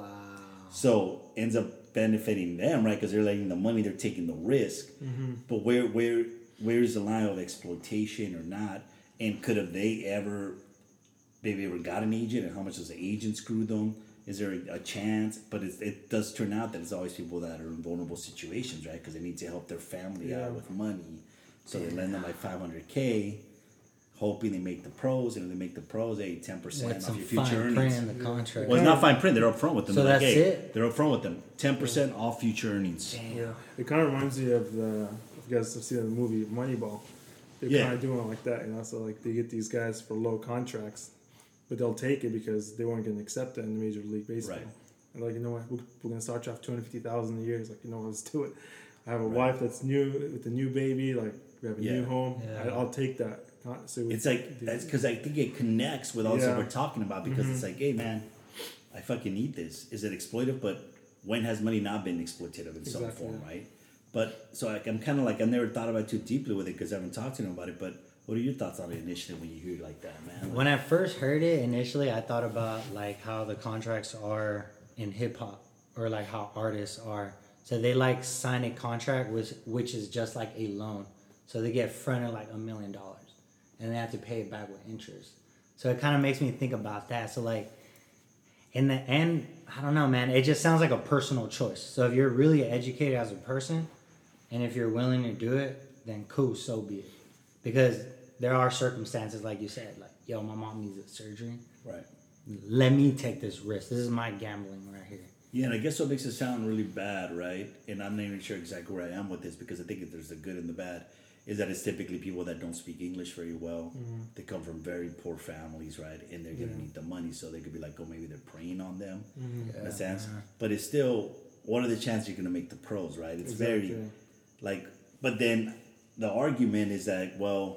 C: So ends up benefiting them, right? Because they're letting the money, they're taking the risk. But where where where's the line of exploitation or not? And could have they ever maybe ever got an agent? And how much does the agent screw them? Is there a, a chance? But it, it does turn out that it's always people that are in vulnerable situations, right? Because they need to help their family
B: Yeah.
C: out with money, so they lend them like five hundred k, hoping they make the pros, and if they make the pros, hey, ten percent
A: With
C: off
A: some
C: your future
A: fine
C: earnings.
A: print in the contract.
C: Well, it's not fine print. They're upfront with them.
A: So
C: They're like,
A: that's
C: hey,
A: it?
C: They're upfront with them. Ten percent off future earnings.
B: Yeah. It kind of reminds me of the, if you guys have seen the movie Moneyball. They're
C: Yeah.
B: kind of doing it like that, you know. So like they get these guys for low contracts, but they'll take it because they weren't getting accepted in Major League Baseball.
C: Right.
B: And like you know what, we're, we're gonna start you off two hundred fifty thousand a year. It's like you know what, let's do it. I have a
C: Right.
B: wife that's new with a new baby. Like we have a
C: Yeah.
B: new home.
A: Yeah.
B: I, I'll take that. So we-
C: It's like that's because I think it connects with all
B: Yeah.
C: that we're talking about because it's like, hey man, I fucking need this. Is it exploitive? But when has money not been exploitative in some
B: Exactly,
C: form,
B: yeah.
C: right? But so like, I'm kind of like I've never thought about it too deeply with it because I haven't talked to them about it. But what are your thoughts on it initially when you hear it like that, man?
A: When I first heard it initially, I thought about like how the contracts are in hip hop or like how artists are. So they like sign a contract which which is just like a loan. So they get fronted like a million dollars and they have to pay it back with interest. So it kind of makes me think about that. So like in the end, I don't know, man. It just sounds like a personal choice. So if you're really educated as a person and if you're willing to do it, then cool, so be it. Because there are circumstances, like you said, like, yo, my mom needs a surgery.
C: Right.
A: Let me take this risk. This is my gambling right here.
C: Yeah, and I guess what makes it sound really bad, right? And I'm not even sure exactly where I am with this because I think that there's the good and the bad. Is that it's typically people that don't speak English very well.
B: Mm-hmm.
C: They come from very poor families, right? And they're gonna need the money, so they could be like, oh, maybe they're preying on them
B: Mm-hmm.
C: in a sense. But it's still, what are the chances you're gonna make the pros, right? It's very
B: Exactly.
C: like, but then the argument is that, well,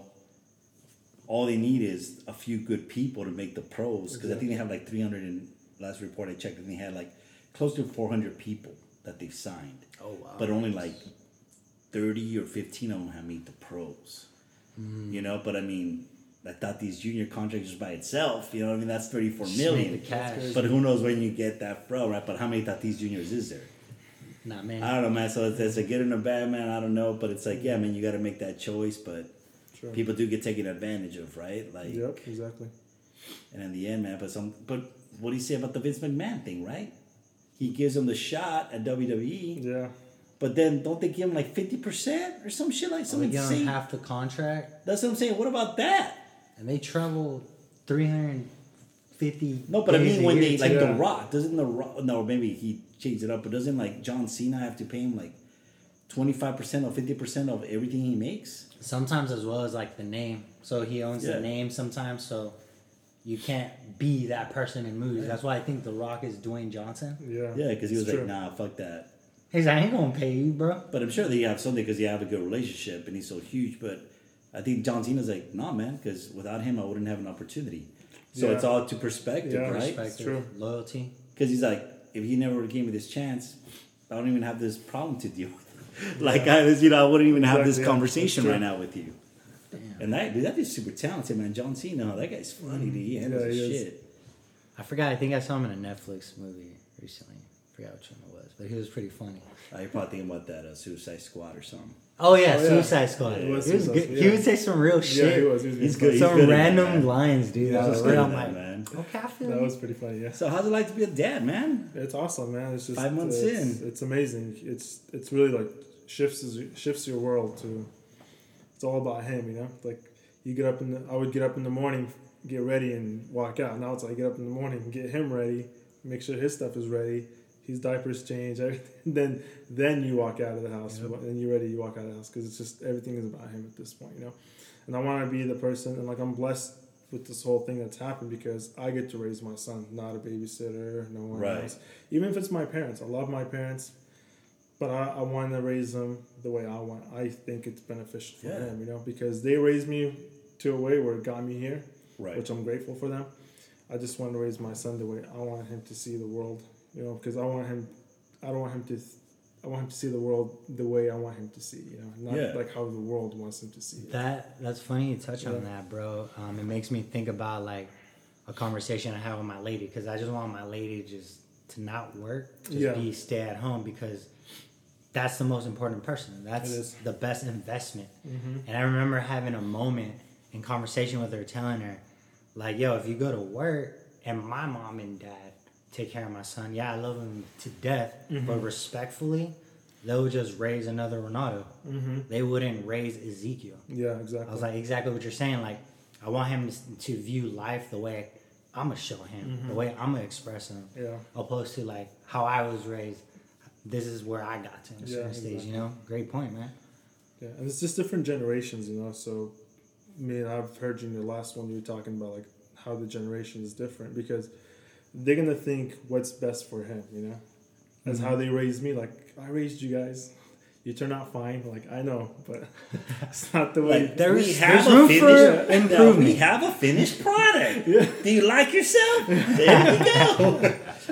C: all they need is a few good people to make the pros. Because I think they have like three hundred, and last report I checked, and they had like close to four hundred people that they've signed.
A: Oh, wow.
C: But only like thirty or fifteen of them have made the pros. Mm. You know, but I mean, I thought these junior contracts just by itself, you know what I mean? That's thirty-four million.
A: The cash.
C: But who knows when you get that pro, right? But how many Tatis Juniors is there?
A: Not many.
C: I don't know, man. So it's, it's a good and a bad, man. I don't know. But it's like, yeah, man, you got to make that choice. But
B: Sure.
C: people do get taken advantage of, right? Like,
B: Yep, exactly.
C: and in the end, man, but some, but what do you say about the Vince McMahon thing, right? He gives him the shot at W W E.
B: Yeah.
C: But then don't they give him like fifty percent or some shit like
A: So
C: something
A: they give
C: insane?
A: them half the contract,
C: That's what I'm saying. What about that?
A: and they travel three hundred fifty.
C: No, but I
A: days
C: mean
A: a
C: when
A: year
C: they like
A: too.
C: The Rock, doesn't The Rock? No, maybe he changed it up, but doesn't like John Cena have to pay him like twenty five percent or fifty percent of everything he makes?
A: Sometimes as well as like the name. So he owns
C: Yeah.
A: the name sometimes. So you can't be that person in movies.
C: Yeah.
A: That's why I think The Rock is Dwayne Johnson.
B: Yeah.
C: Yeah, because he was
B: It's
C: like,
B: true.
C: nah, fuck that.
A: He's like, I ain't gonna pay you, bro.
C: But I'm sure they have something because they have a good relationship and he's so huge. But I think John Cena's like, nah, man, because without him, I wouldn't have an opportunity. So
B: Yeah.
C: it's all to perspective,
B: Yeah,
C: right?
A: Perspective,
B: true.
A: loyalty.
C: Because he's like, if he never gave me this chance, I don't even have this problem to deal with. like, I was, you know, I wouldn't even have this
B: Exactly, yeah.
C: conversation
B: That's
C: right
B: true.
C: now with you.
A: Damn.
C: And that dude, that is super talented, man. John Cena, that guy's funny, dude. He handles
B: Yeah,
C: his
B: he is.
C: shit.
A: I forgot. I think I saw him in a Netflix movie recently. I forgot which one it was, but he was pretty funny.
C: Uh, you're probably thinking about that uh, Suicide Squad or something.
A: Oh yeah,
B: Oh, yeah.
A: Suicide Squad.
C: Yeah,
A: he
C: it
A: was,
B: was Suicide
A: good.
B: Squad,
A: He
B: yeah.
A: would say some real shit.
B: Yeah, he was. He was
C: He's
B: being
C: good.
B: funny.
A: Some
C: at that,
A: random
C: man.
A: lines, dude.
B: Yeah,
A: that was
B: he's
A: where
B: good
A: I'm
C: at
A: like,
C: that, man.
A: okay, I feel
B: That
A: you.
B: was pretty funny, yeah.
C: So how's it like to be a dad, man?
B: It's awesome, man. It's just
C: Five months
B: it's,
C: in.
B: It's amazing. It's it's really like shifts shifts your world to. It's all about him, you know. Like you get up in the. I would get up in the morning, get ready, and walk out. Now it's like get up in the morning, get him ready, make sure his stuff is ready, his diapers changed, everything. Then then you walk out of the house.
A: Yep.
B: Then you're ready. You walk out of the house because it's just everything is about him at this point, you know. And I want to be the person, and like I'm blessed with this whole thing that's happened because I get to raise my son, not a babysitter, no one
C: Right.
B: else. Even if it's my parents, I love my parents, but I, I want to raise them the way I want. I think it's beneficial for
C: Yeah.
B: them, you know, because they raised me to a way where it got me here,
C: Right.
B: which I'm grateful for them. I just want to raise my son the way I want him to see the world, you know, because I want him, I don't want him to, I want him to see the world the way I want him to see, you know, not
C: Yeah.
B: like how the world wants him to see it.
A: That that's funny you touch on
B: Yeah.
A: that, bro. Um, it makes me think about like a conversation I have with my lady because I just want my lady just to not work, just
B: Yeah.
A: be stay at home because that's the most important person. That's
B: It is.
A: the best investment.
B: Mm-hmm.
A: And I remember having a moment in conversation with her, telling her, like, "Yo, if you go to work and my mom and dad take care of my son, yeah, I love him to death,
B: Mm-hmm.
A: but respectfully, they'll just raise another Ronaldo.
B: Mm-hmm.
A: They wouldn't raise Ezekiel."
B: Yeah, exactly.
A: I was like, exactly what you're saying. Like, I want him to view life the way I'm gonna show him, the way I'm gonna express him,
B: yeah.
A: opposed to like how I was raised. This is where I got to in a
B: Yeah,
A: certain stage.
B: exactly.
A: You know, great point, man.
B: Yeah, and it's just different generations, you know. So, I mean, I've heard you in the last one you were talking about like how the generation is different because they're gonna think what's best for him, you know. That's
A: Mm-hmm.
B: how they raised me. Like I raised you guys. You turn out fine. Like I know, but it's not the way.
C: Like,
A: There's-
C: we have
A: there's
C: a
A: room
C: finished,
A: for
C: uh,
A: improvement.
C: we have a finished product.
B: Yeah.
C: Do you like yourself? There you go.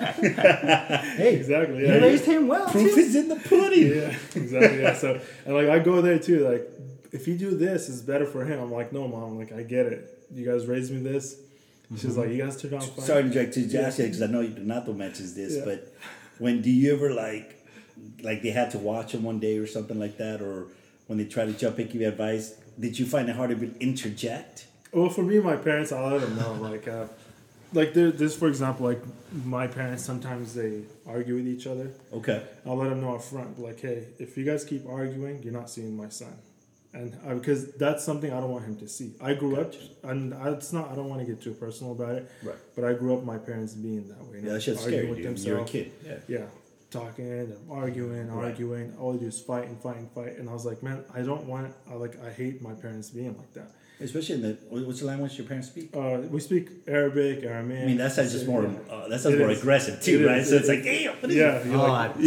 A: Hey,
B: Exactly.
A: you
B: Yeah.
A: raised him well
C: Proof
A: too.
C: is in the pudding.
B: Yeah. Exactly. Yeah. So and like I go there too. Like if you do this, it's better for him. I'm like, no, mom. Like I get it. You guys raised me this. She's like, you guys took on fine.
C: Sorry to direct to Josh because I know you Donato mentions this,
B: Yeah.
C: but when do you ever like, like they had to watch him one day or something like that, or when they try to jump in, give you advice, did you find it hard to interject?
B: Well, for me, my parents, I let them know. Like, uh, like there, this, for example, like my parents sometimes they argue with each other.
C: Okay.
B: I'll let them know up front, like, hey, if you guys keep arguing, you're not seeing my son, and I, because that's something I don't want him to see. I grew
C: Gotcha.
B: up, and I, it's not. I don't want to get too personal about it,
C: Right.
B: but I grew up my parents being that way. you know,
C: Yeah, that shit's
B: arguing
C: scary,
B: with
C: dude. You're a
B: themselves.
C: kid. Yeah.
B: Yeah, talking and arguing,
C: Right.
B: arguing. All they do is fight and fight and fight. And I was like, man, I don't want. I like. I hate my parents being like that.
C: Especially in the, what's the language your parents speak?
B: Uh, we speak Arabic, Aramaic.
C: I mean, that sounds just more,
B: Yeah.
C: uh, that sounds
B: It
C: more
B: is.
C: aggressive too,
B: It
C: right?
B: is.
C: So it's
B: It
C: like,
B: is.
C: damn, what is
B: Yeah,
C: it?
B: you're
A: Oh,
B: like,
A: I bet.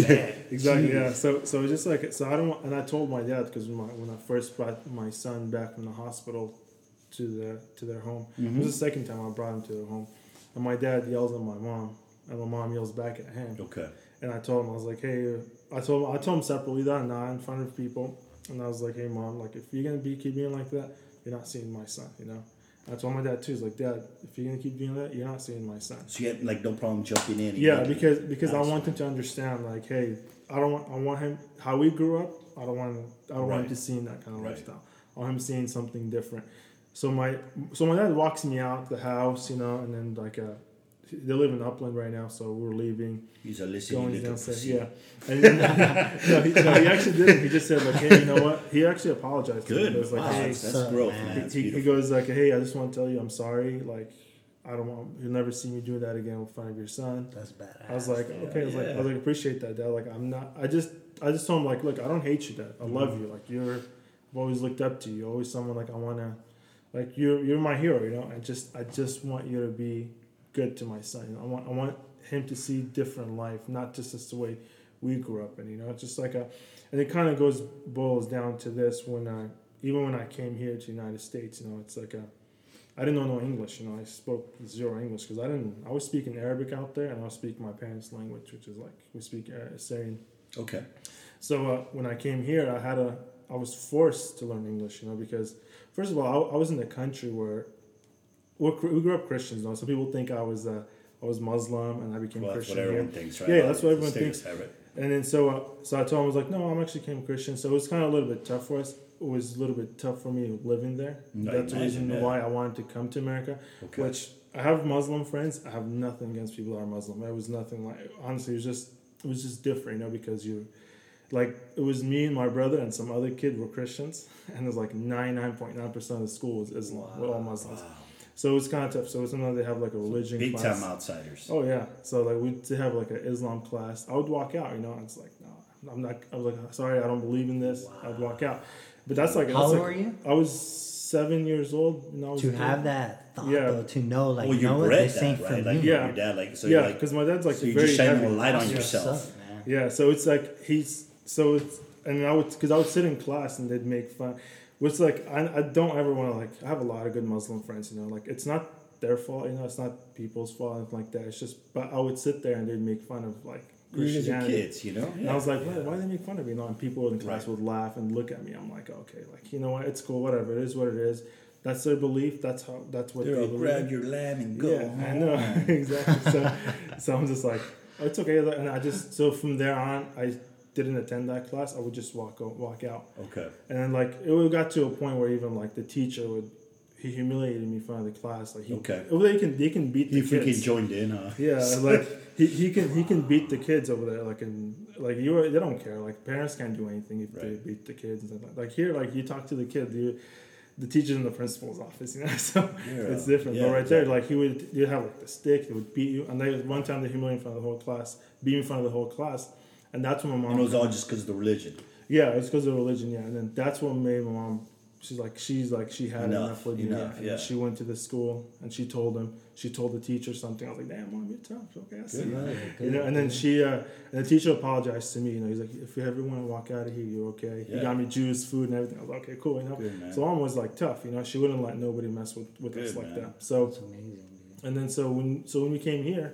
B: exactly.
A: Jeez.
B: Yeah. So so it's just like so I don't want, and I told my dad because when, when I first brought my son back from the hospital to the to their home,
C: Mm-hmm.
B: it was the second time I brought him to their home, and my dad yells at my mom, and my mom yells back at him.
C: Okay.
B: And I told him I was like, hey, I told him, I told him separately that, not in front of people, and I was like, hey, mom, like if you're gonna be keep being like that, you're not seeing my son, you know. I told my dad too. He's like, Dad, if you're gonna keep doing that, you're not seeing my son.
C: So you had like no problem jumping in. and
B: Yeah,
C: getting-
B: because because I
C: Nice.
B: want him to understand, like, hey, I don't want I want him how we grew up. I don't want I don't want him
C: Right.
B: to see that kind of
C: Right.
B: lifestyle. I want him seeing something different. So my so my dad walks me out the house, you know, and then like uh, they live in Upland right now, so we're leaving.
C: He's a listening
B: Going
C: little
B: downstairs,
C: pussy.
B: yeah. And then, no, he, no, he actually didn't. He just said like, hey, you know what? He actually apologized. to me.
C: Good.
B: He was like,
C: wow,
B: hey,
C: that's, that's
A: son,
C: growth,
A: man.
C: man. That's
B: he, he
C: beautiful.
B: goes like, hey, I just want to tell you I'm sorry. Like, I don't want you'll never see me do that again in front of your son.
A: That's badass.
B: I was like, okay. I was like, I
C: yeah.
B: was like, appreciate that, Dad. Like, I'm not. I just, I just told him like, look, I don't hate you, Dad. I love
C: Mm-hmm.
B: you. Like, you're. I've always looked up to you. You're always someone like I wanna, like you're, you're my hero. You know. I just, I just want you to be good to my son. You know? I want, I want him to see different life, not just as the way we grew up in. You know, it's just like a, and it kind of goes boils down to this when I, even when I came here to the United States. You know, it's like a. I didn't know no English, you know. I spoke zero English because I didn't. I was speaking Arabic out there, and I was speaking my parents' language, which is like we speak uh, Syrian.
C: Okay.
B: So uh, when I came here, I had a. I was forced to learn English, you know, because first of all, I, I was in a country where we're, we grew up Christians. You know, some people think I was uh, I was Muslim and I became
C: Well, that's
B: Christian
C: what
B: here.
C: everyone thinks, right?
B: Yeah, that's what
C: It's a
B: everyone thinks.
C: stereotype, right?
B: And then so uh, so I told him, I was like, no, I'm actually became Christian. So it was kind of a little bit tough for us. It was a little bit tough for me living there.
C: I
B: That's the
C: imagine,
B: reason
C: yeah.
B: why I wanted to come to America.
C: Okay.
B: Which I have Muslim friends. I have nothing against people that are Muslim. It was nothing like honestly. It was just it was just different, you know, because you, like, it was me and my brother and some other kid were Christians, and it was like ninety-nine point nine percent of the school was Islam. We're all Muslims.
C: Wow.
B: So it was kind of tough. So sometimes they have like a religion
C: Big
B: class.
C: time outsiders.
B: Oh yeah. So like we to have like an Islam class. I would walk out, you know. It's like no, I'm not. I was like, sorry, I don't believe in this. I'd walk out. But that's like
A: How
B: that's
A: old
B: like,
A: were you?
B: I was seven years old. And I was
A: To
B: a
A: have
B: kid.
A: that thought,
B: Yeah.
A: though, to know, like,
C: well,
A: you
C: you
A: know what,
C: bred
A: this
C: that,
A: ain't
C: right?
A: for
C: Like
A: me.
B: Yeah.
C: your dad, like so.
B: yeah,
C: Like,
B: because my dad's like
C: so you're
B: very
C: just shining
B: heavy.
C: a light on
A: That's
C: yourself.
A: what's up, man.
B: Yeah, so it's like he's so it's and I would because I would sit in class and they'd make fun, which like I, I don't ever want to like I have a lot of good Muslim friends, you know, like it's not their fault, you know, it's not people's fault or anything like that. It's just but I would sit there and they'd make fun of like
C: You guys are
B: Christianity.
C: kids, you know.
B: And I was like, why, why do they make fun of me? You know, and people in class
C: Right.
B: would laugh and look at me. I'm like, okay, like you know what, it's cool, whatever. It is what it is. That's their belief. That's how. That's what
C: They're
B: they
C: all
B: believe.
C: grab your lamb and go.
B: Yeah, I know exactly. So, so I'm just like, oh, it's okay. And I just so from there on, I didn't attend that class. I would just walk out, walk out.
C: Okay.
B: And then like it got to a point where even like the teacher would he humiliated me in front of the class. Like he,
C: Okay.
B: oh, they can they can beat
C: He
B: the
C: freaking
B: kids.
C: joined in, huh?
B: Yeah, like he, he can he can beat the kids over there. Like and like you are, they don't care. Like parents can't do anything if they
C: Right.
B: beat the kids and stuff like. Like here, like you talk to the kid, you, the teacher's in the principal's office, you know. So
C: Yeah.
B: it's different.
C: Yeah,
B: but right there,
C: exactly.
B: like he would you have like the stick, he would beat you. And they one time they humiliated in front of the whole class, beat me in front of the whole class, and that's when my mom.
C: And it was all just because of the religion.
B: Yeah, it's because of religion. Yeah, and then that's what made my mom. She's like, she's like, she had enough,
C: Enough,
B: with me.
C: enough,
B: yeah. And
C: yeah.
B: she went to the school and she told him. She told the teacher something. I was like, damn, mom, you're tough. Okay, I see.
C: Good,
B: you.
C: man.
B: You know, and then she, uh, and the teacher apologized to me. You know, he's like, if you ever want to walk out of here, you're okay. He
C: Yeah.
B: got me juice, food, and everything. I was like, okay, cool. You know,
C: Good, man.
B: so mom was like tough. You know, she wouldn't let nobody mess with, with us
C: Good,
B: like
C: man.
B: that. So,
A: It's amazing, dude.
B: and then so when so when we came here,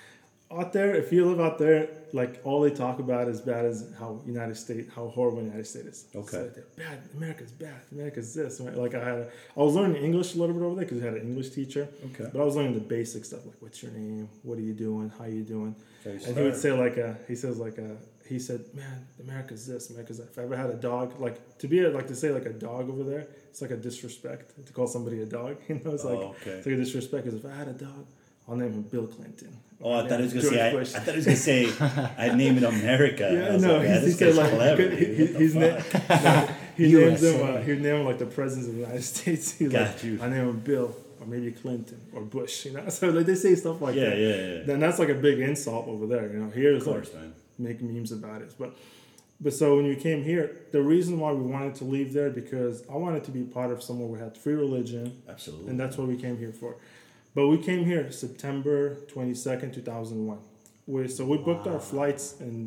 B: out there, if you live out there, like all they talk about is bad as how United States, how horrible United States is.
C: Okay.
B: So they're bad. America's bad. America's this. Like I had, a, I was learning English a little bit over there because I had an English teacher.
C: Okay.
B: But I was learning the basic stuff like what's your name, what are you doing, how you doing,
C: Very
B: and he would
C: smart.
B: say like a, he says like a, he said, man, America's this, America's that. If I ever had a dog, like to be a, like to say like a dog over there, it's like a disrespect to call somebody a dog. You know, it's like
C: Oh, okay.
B: it's like a disrespect because if I had a dog, I'll name him Bill Clinton.
C: Oh, I thought he was gonna
B: George
C: say. I, I
B: Bush.
C: thought he was gonna say. I name it America. I
B: Yeah,
C: was
B: no,
C: like, man,
B: he, he
C: this
B: said
C: guy's
B: like
C: clever,
B: he,
C: dude.
B: he,
C: What the
B: he's na-
C: fuck?
B: no, he names him.
A: U S A.
B: Uh, he named him like the presidents of the United States. He's
C: Got
B: like,
C: you.
B: I name him Bill or maybe Clinton or Bush. You know, so like they say stuff like
C: Yeah,
B: that.
C: yeah, yeah.
B: Then that's like a big insult over there. You know, here
C: Of
B: it's
C: course,
B: like
C: man.
B: make memes about it, but. But so when we came here, the reason why we wanted to leave there because I wanted to be part of somewhere where we had free religion,
C: Absolutely.
B: and that's what we came here for. But we came here September twenty-second, two thousand one. We, so we booked our flights in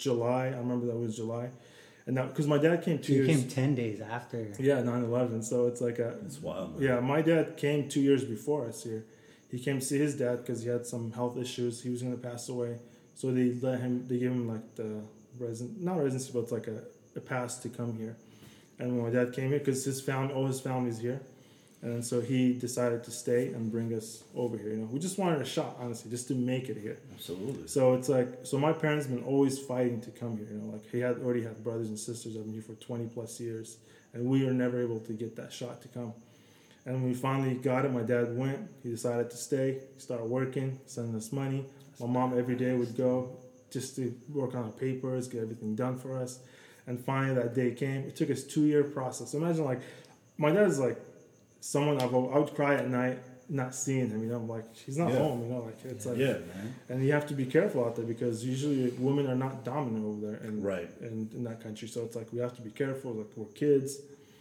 B: July. I remember that was July, and that because my dad came two
A: He
B: years.
A: came ten days after.
B: Yeah, nine eleven. So it's like a.
C: It's wild. Man.
B: Yeah, my dad came two years before us here. He came to see his dad because he had some health issues. He was going to pass away. So they let him, they gave him like the resident, not residency, but it's like a, a pass to come here. And when my dad came here, because his family, all his family's here. And so he decided to stay and bring us over here. You know, we just wanted a shot, honestly, just to make it here.
C: Absolutely.
B: So it's like, so my parents been always fighting to come here. You know, like he had already had brothers and sisters that have been here for twenty plus years. And we were never able to get that shot to come. And when we finally got it, my dad went. He decided to stay, started working, sending us money. My mom every day would go just to work on our papers, get everything done for us. And finally that day came. It took us two-year process. Imagine, like, my dad's like someone I've, I would cry at night not seeing him. You know, like he's not
C: yeah.
B: home. You know, like it's like
C: yeah, man.
B: And you have to be careful out there because usually women are not dominant over there, in,
C: right,
B: in, in that country. So it's like we have to be careful. Like we're kids.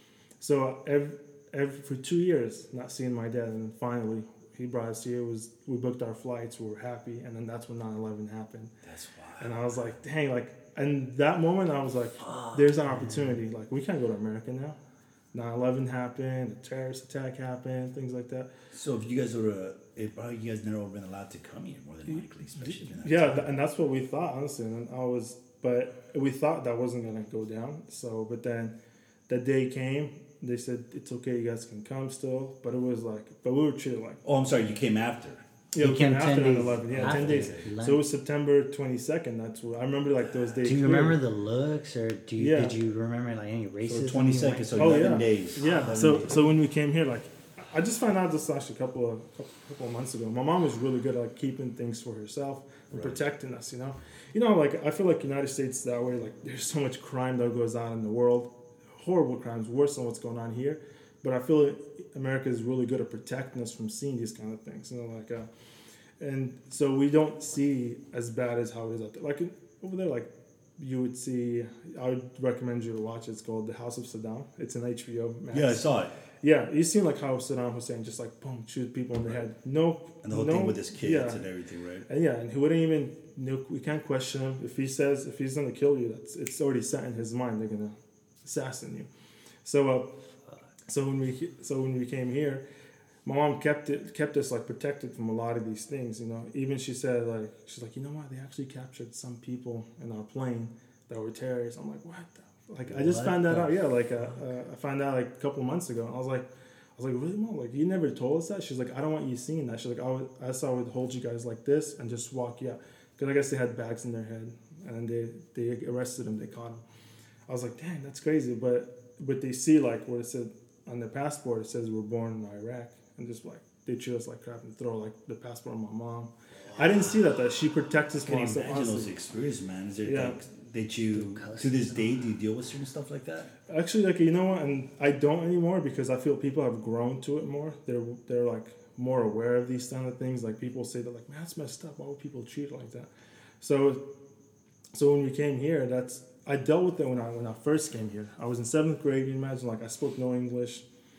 B: So every Every, for two years, not seeing my dad, and then finally he brought us here. It was we booked our flights, we were happy, and then that's when nine eleven happened.
C: That's wild.
B: And I was like, dang, like, and that moment I was like,
C: Fuck,
B: there's an opportunity. Like, we can't go to America now. nine eleven happened, a terrorist attack happened, things like that.
C: So if you guys were, uh, if probably you guys never been allowed to come here, more than likely, especially in that
B: Yeah,
C: time.
B: th- and that's what we thought, honestly. And I was, but we thought that wasn't gonna go down. So, but then the day came. They said it's okay, you guys can come still, but it was like, but we were treated like.
C: Oh, I'm sorry, you came after.
B: Yeah,
A: He
B: we
A: came
B: came
A: ten
B: after
A: days
B: nine eleven. Yeah, ten
A: after.
B: days.
A: Lent.
B: So it was September twenty-second. That's what I remember. Like those days.
A: Do you
B: clear.
A: remember the looks, or do you,
B: Yeah.
A: did you remember like any racism?
C: So twenty seconds, so
B: Oh,
C: eleven
B: yeah.
C: days.
B: Yeah.
C: eleven
B: So
C: days.
B: so when we came here, like I just found out this actually a couple of couple, couple of months ago. My mom was really good at like, keeping things for herself and
C: Right.
B: protecting us. You know, you know, like I feel like United States that way. Like there's so much crime that goes on in the world, horrible crimes, worse than what's going on here. But I feel like America is really good at protecting us from seeing these kind of things. You know, like, uh, and so we don't see as bad as how it is out there. Like in, over there, like you would see. I would recommend you to watch. It's called The House of Saddam. It's an H B O. Max.
C: Yeah, I saw it.
B: Yeah, you seen like how Saddam Hussein just like boom shoot people in the head. No,
C: And the whole
B: no,
C: thing with his kids
B: yeah.
C: and everything, right?
B: And yeah, and he wouldn't even. No, we can't question him if he says if he's gonna kill you. That's it's already set in his mind. They're gonna assassinate you. So. Uh, So when we so when we came here, my mom kept it kept us like protected from a lot of these things. You know, even she said like she's like, you know what, they actually captured some people in our plane that were terrorists. I'm like, what? The? Like I just
A: What
B: found that
A: the
B: out. Yeah, like uh, uh, I found out like a couple of months ago. I was like, I was like, really, Mom? Like you never told us that? She's like, I don't want you seeing that. She's like, I would I saw I would hold you guys like this and just walk you out because I guess they had bags in their head and they they arrested him. They caught him. I was like, dang, that's crazy. But but they see like where it said. On their passport, it says we're born in Iraq, and just like they treat us like crap and throw like the passport on my mom. I didn't see that. That she protects us
C: Can
B: from
C: you
B: us.
C: imagine those experiences, man? Is there
B: Yeah.
C: like, did you to this day do you deal with certain stuff like that?
B: Actually, like you know what, and I don't anymore because I feel people have grown to it more. They're they're like more aware of these kind of things. Like people say they're like, man, that's messed up. Why would people treat it like that? So, so when we came here, that's. I dealt with it when I when I first came here. I was in seventh grade. You imagine, like I spoke no English.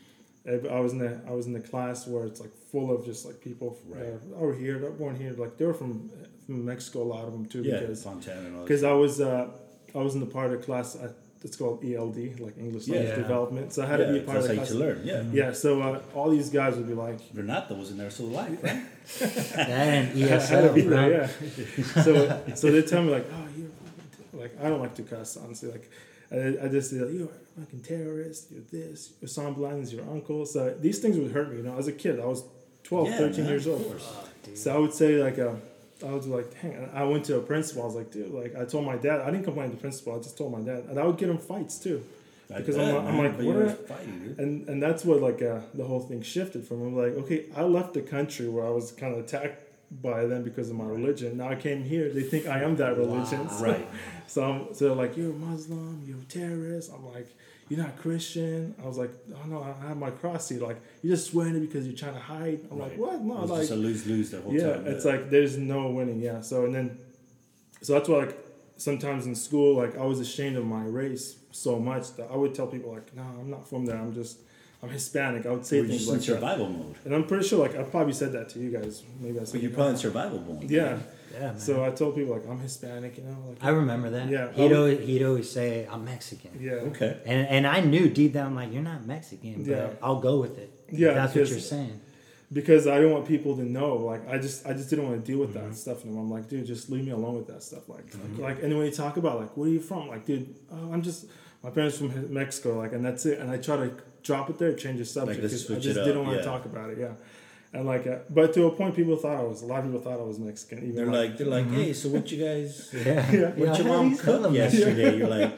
B: I was in the I was in the class where it's like full of just like people
C: Right.
B: uh, over here, that born here. Like they were from from Mexico, a lot of them too.
C: Yeah,
B: because
C: Fontana and all that.
B: because I was uh, I was in the part of the class. Uh, it's called E L D, like English Language
A: Yeah.
B: Development. So I had
C: Yeah,
B: to be a part
C: that's
B: of
C: how
B: the
C: you
B: class.
C: should learn. Yeah.
B: Yeah. So uh, all these guys would be like.
C: Renata was in there so life, right?
A: That and E
B: I
A: S
B: had to
A: L,
B: be
A: bro.
B: there, yeah. So so they tell me like, oh, you're fucking like I don't like to cuss honestly. Like I, I just say like, you're a fucking terrorist. You're this. Osama bin Laden's your uncle. So these things would hurt me. You know, as a kid, I was twelve,
C: Yeah,
B: thirteen
C: man,
B: years
C: of
B: old.
C: course.
B: So I would say like, uh, I was like, dang. I went to a principal. I was like, dude, like I told my dad. I didn't complain to the principal. I just told my dad, and I would get him fights too.
C: I
B: Because
C: bet,
B: I'm, like- I'm
C: man,
B: like,
C: but
B: what
C: you're
B: are
C: fighting, dude.
B: and and that's what like uh, the whole thing shifted from. I'm like, okay, I left the country where I was kind of attacked by them because of my religion. Now I came here, they think I am that religion. So,
C: Right.
B: So I'm, so they're like, you're a Muslim, you're a terrorist. I'm like, you're not Christian. I was like, oh no, I have my cross here. Like, you're just swearing it because you're trying to hide. I'm like, what? No,
C: It was
B: like,
C: just a lose lose the whole
B: yeah,
C: time.
B: it's like there's no winning. Yeah. So and then, so that's why like sometimes in school, like I was ashamed of my race so much that I would tell people like, no, I'm not from there. I'm just, I'm Hispanic. I would say
C: We're
B: things
C: just
B: like
C: in survival
B: that.
C: mode.
B: And I'm pretty sure, like, I probably said that to you guys. Maybe I said
C: But you're
B: it.
C: probably in survival mode.
B: Yeah.
A: Yeah, man.
B: So I told people, like, I'm Hispanic, you know? Like,
A: I remember that.
B: Yeah.
A: He'd
B: Um,
A: always, he'd always say, I'm Mexican.
B: yeah.
C: Okay.
A: And and I knew deep down, like, you're not Mexican, but
B: Yeah.
A: I'll go with it.
B: Yeah,
A: That's what
B: because-
A: you're saying.
B: Because I didn't want people to know. Like, I just I just didn't want to deal with
A: Mm-hmm.
B: that stuff. And I'm like, dude, just leave me alone with that stuff. Like, like, like, and when you talk about, like, where are you from? Like, dude, oh, I'm just, my parents from Mexico. Like, and that's it. And I try to drop it there, change the subject.
C: let's
B: Because I
C: switch
B: just
C: it up,
B: didn't want
C: yeah.
B: to talk about it. Yeah. And like, uh, but to a point, people thought I was, a lot of people thought I was Mexican. Even
C: They're like, they're like, hey, so what you guys?
A: Yeah.
B: Yeah.
A: Yeah,
C: What your
A: how
C: mom
A: these
C: cooked
A: hella
C: yesterday? You're like,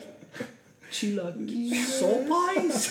A: Chilaquiles.
C: soul pies.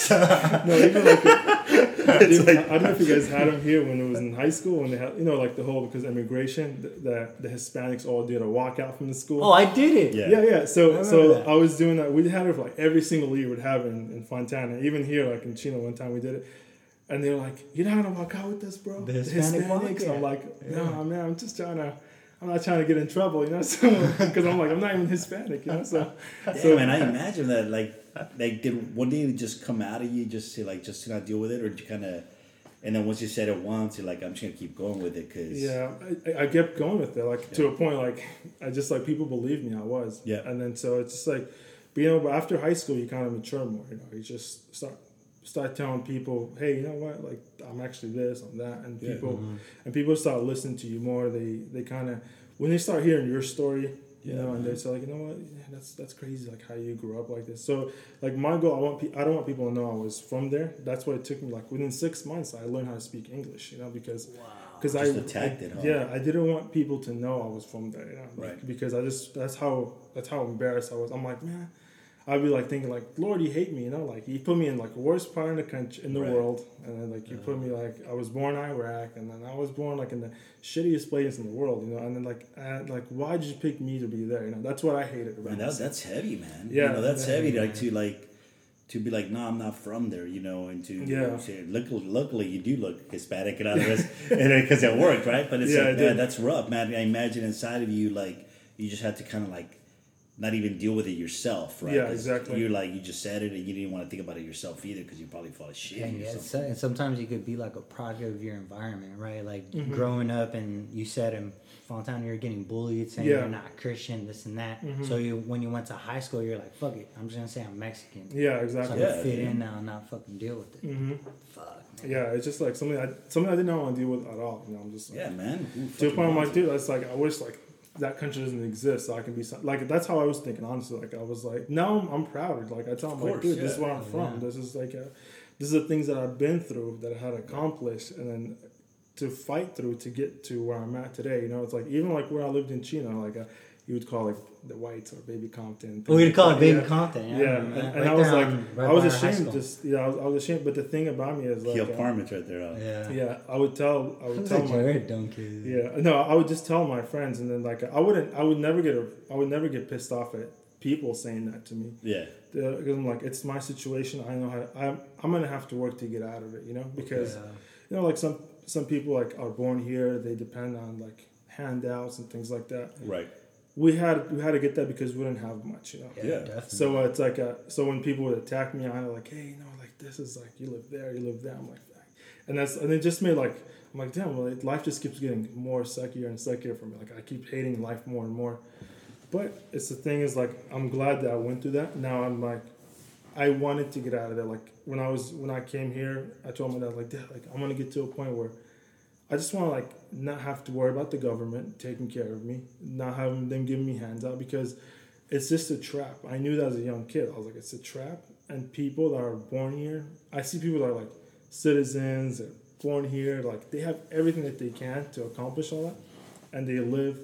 B: no, even like, dude, I don't know if you guys had them here when it was in high school, when they had, you know, like the whole, because immigration, the, the, the Hispanics all did a walkout from the school.
A: Oh, I did it.
C: Yeah.
B: Yeah, yeah. So,
A: remember
B: so
A: that.
B: I was doing that. We had it for like every single year we'd have in, in Fontana. Even here, like in Chino, one time we did it. And they're like, "You're not gonna walk out with us, bro."
A: The Hispanic
B: Hispanics.
A: walkout.
B: I'm like, "No, man. I'm just trying to. I'm not trying to get in trouble, you know." So, because I'm like, I'm not even Hispanic, you know. So,
C: Damn,
B: so
C: man, I imagine that. Like, like did one day it just come out of you just to like just to not deal with it, or did you kind of? And then once you said it once, you're like, I'm just gonna keep going with it because
B: yeah, I, I kept going with it, like to a point, like I just like people believed me, I was.
C: Yeah.
B: And then so it's just like, but you know, but after high school, you kind of mature more. You know, you just start start telling people, hey, you know what, like I'm actually this, I'm that, and
C: Yeah.
B: people
A: Mm-hmm.
B: and people start listening to you more. They they kind of when they start hearing your story, you
C: Yeah,
B: know, and
C: man.
B: they say like, you know what, yeah, that's that's crazy, like how you grew up like this. So like my goal, I want pe- I don't want people to know I was from there. That's why it took me like within six months, I learned how to speak English, you know, because because I,
C: Just attacked
B: I
C: it, huh?
B: yeah, I didn't want people to know I was from there, you know, like,
C: Right.
B: because I just that's how that's how embarrassed I was. I'm like, man. I'd be like thinking like, Lord, you hate me, you know, like you put me in like the worst part in the country, in the
C: Right.
B: world, and then like you put me like I was born in Iraq, and then I was born like in the shittiest place in the world, you know, and then like uh, like why did you pick me to be there, you know? That's what I hated about
C: Man, that's
B: myself.
C: that's heavy, man.
B: Yeah.
C: you know, that's
B: Yeah.
C: heavy. Like to like to be like, no, I'm not from there, you know, and to
B: Yeah.
C: say, luckily, luckily you do look Hispanic and all the rest, because it worked, right? But it's
B: Yeah,
C: like,
B: it did.
C: man, that's rough, man. I imagine inside of you, like you just had to kind of like not even deal with it yourself, right?
B: Yeah,
C: 'Cause
B: exactly.
C: You're like you just said it, and you didn't want to think about it yourself either, because you probably fall ashamed.
A: And,
C: or
A: yeah,
C: something.
A: so, and sometimes you could be like a product of your environment, right? Like
B: Mm-hmm.
A: growing up, and you said in Fontana you're getting bullied, saying
B: Yeah. Mm-hmm.
A: you're not Christian, this and that. So you, when you went to high school, you're like, "Fuck it, I'm just gonna say I'm Mexican,
B: Yeah,
A: so I
B: exactly.
A: can
C: Yeah,
A: fit
C: dude.
A: in now and not fucking deal with it."
B: hmm
A: Fuck, man.
B: Yeah, it's just like something I something I didn't want to deal with at all. You know, I'm just like,
C: Yeah, man. Who
B: to a
C: fucking
B: point I'm
C: wants
B: like,
C: it?
B: dude, that's like I wish like that country doesn't exist, so I can be some, like that's how I was thinking honestly. Like I was like, now I'm, I'm proud. Like I tell them, like,
C: course,
B: dude, this is
C: yeah.
B: where I'm from.
A: Yeah.
B: This is like a, this is the things that I've been through that I had accomplished, and then to fight through to get to where I'm at today. You know, it's like even like where I lived in Chino, like uh you would call like the Whites or Baby Compton. things
A: We'd
B: like
A: call
B: that.
A: it Baby
B: Yeah.
A: Compton. Yeah,
B: Yeah,
A: I
B: and,
A: remember that.
B: and
A: Right
B: I was
A: there
B: like,
A: on- right
B: I was
A: by our high
B: ashamed.
A: school.
B: Just yeah, I was, I was ashamed. But the thing about me is like,
C: The
B: uh,
C: apartment's right there. Huh?
A: Yeah,
B: yeah, I would tell, I would
A: Who's
B: tell
A: that
B: my,
A: Jared Duncan?
B: yeah, no, I would just tell my friends, and then like I wouldn't, I would never get, a, I would never get pissed off at people saying that to me,
C: Yeah.
B: because I'm like, it's my situation. I know how. To, I'm, I'm gonna have to work to get out of it, you know, because
A: Yeah.
B: you know, like some, some people like are born here, they depend on like handouts and things like that.
C: Right.
B: We had, we had to get that because we didn't have much, you know.
A: Yeah,
C: Yeah.
A: definitely.
B: So uh, it's like, uh, so when people would attack me on it, like, hey, you know, like this is like you live there, you live there. I'm like, and that's and it just made like I'm like, damn, well, life just keeps getting more suckier and suckier for me. Like I keep hating life more and more. But it's the thing is like I'm glad that I went through that. Now I'm like, I wanted to get out of there. Like when I was when I came here, I told my dad like, Dad, like I'm gonna get to a point where I just want to like not have to worry about the government taking care of me, not having them giving me hands out because it's just a trap. I knew that as a young kid. I was like, it's a trap. And people that are born here, I see people that are like citizens and born here, like they have everything that they can to accomplish all that, and they live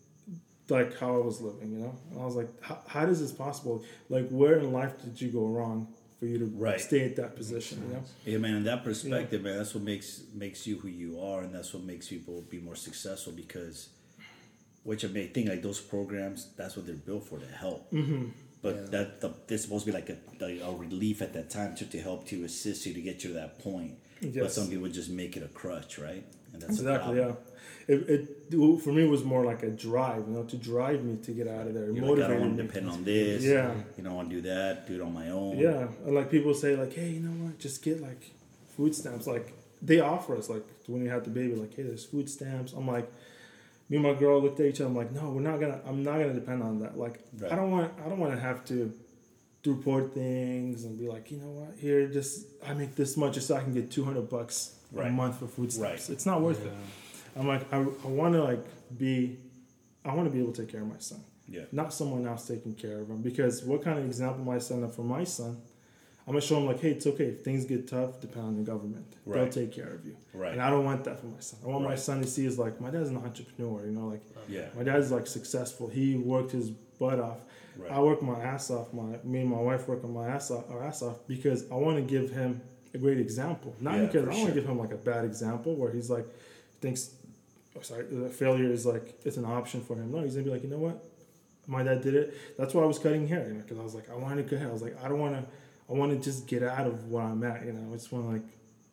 B: like how I was living, you know. And I was like, how, how is this possible? Like, where in life did you go wrong for you to
C: Right.
B: stay at that position, you know?
C: Yeah, man. In that perspective, man, that's what makes makes you who you are, and that's what makes people be more successful. Because, which I may think like those programs, that's what they're built for, to help.
B: Mm-hmm.
C: but
A: Yeah.
C: that the, this supposed to be like a, like a relief at that time to, to help to assist you to get you to that point. But
B: Yes.
C: some people just make it a crutch, right? And that's the
B: Exactly,
C: problem.
B: yeah. It, it for me was more like a drive, you know, to drive me to get out of there. It
C: You're like, I
B: motivated
C: don't want
B: me.
C: to depend on this.
B: Yeah.
C: You don't want to do that. Do it on my own.
B: Yeah, and like people say, like, hey, you know what? Just get like food stamps. Like they offer us, like when you have the baby, like, hey, there's food stamps. I'm like, me and my girl looked at each other. I'm like, no, we're not gonna. I'm not gonna depend on that. Like,
C: Right.
B: I don't want. I don't want to have to do report things and be like, you know what? Here, just I make this much just so I can get two hundred bucks a
C: Right.
B: month for food stamps.
C: Right.
B: It's not worth it. I'm like, I, I want to like be. I want to be able to take care of my son.
C: Yeah.
B: Not someone else taking care of him. Because what kind of example am I setting up for my son? I'm gonna show him like, hey, it's okay. If things get tough, depend on the government. They'll
C: Right.
B: take care of you.
C: Right.
B: And I don't want that for my son. I want my
C: Right.
B: son to see is like my dad's an entrepreneur. You know, like
C: Yeah.
B: my dad's like successful. He worked his butt off.
C: Right.
B: I work my ass off. My me and my wife work on my ass off, our ass off because I want to give him a great example. Not
C: Yeah,
B: because I
C: for
B: don't want
C: sure.
B: to give him like a bad example where he's like thinks, oh, sorry, the failure is like it's an option for him. No, he's gonna be like, you know what, my dad did it. That's why I was cutting hair, you know, because I was like, I wanted to cut hair. I was like, I don't want to. I want to just get out of where I'm at, you know. I just want to like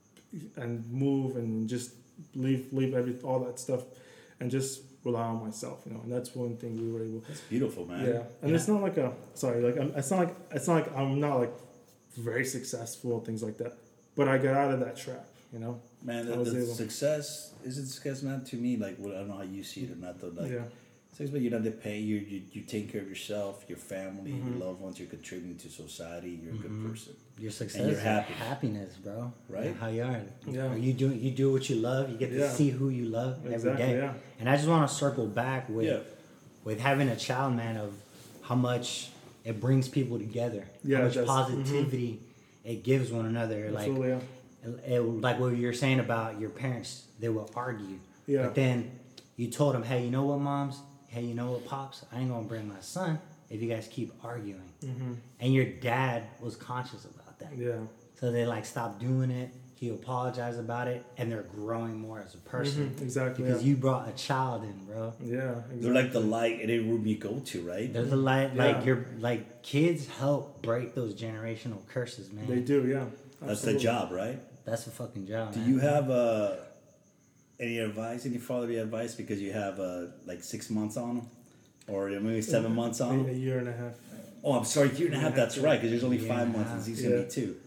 B: and move and just leave leave every all that stuff and just rely on myself, you know. And that's one thing we were able.
C: It's beautiful, man.
B: Yeah, and
A: Yeah.
B: it's not like a sorry, like I'm, it's not like it's not like I'm not like very successful things like that, but I got out of that trap, you know.
C: Man,
B: I
C: the,
B: was
C: the
B: able-
C: success isn't success, man. To me, like, well, I don't know how you see it or not, though. Like,
B: Yeah,
C: success, but you know, they pay you. You you take care of yourself, your family,
B: Mhm.
C: your loved ones. You're contributing to society. You're a good
A: Mhm.
C: person.
A: Your success
C: you're
A: is
C: happy.
A: happiness, bro.
C: Right?
A: How you are.
B: Yeah.
A: You do you do what you love. You get to
B: Yeah.
A: see who you love every
B: exactly.
A: day.
B: Yeah,
A: And I just want to circle back with
C: Yeah.
A: with having a child, man, of how much it brings people together.
B: Yeah,
A: how
B: it
A: much
B: does.
A: positivity it gives one another. Like
B: absolutely. Yeah.
A: it, it- like what you were saying about your parents, they will argue.
B: Yeah.
A: But then you told them, hey, you know what, moms? Hey, you know what, pops? I ain't gonna bring my son if you guys keep arguing.
B: hmm
A: And your dad was conscious about that.
B: Yeah.
A: So they like stopped doing it. He apologized about it, and they're growing more as a person
B: Mhm, exactly.
A: because
B: yeah.
A: you brought a child in, bro.
B: Yeah. Exactly.
C: They're like the light in any room you go to, right?
A: There's a light,
B: Yeah.
A: like your like kids help break those generational curses, man.
B: They do. Yeah.
C: That's the
B: Absolutely.
C: job, right?
A: That's a fucking job.
C: Do
A: man.
C: you have uh, any advice, any fatherly advice, because you have uh, like six months on them, or maybe seven months on
B: A
C: them?
B: year and a half.
C: Oh, I'm sorry, year and a half. That's right, because there's only
A: Year
C: five
A: and a
C: months,
A: half.
C: and he's
B: Yeah.
C: gonna be two.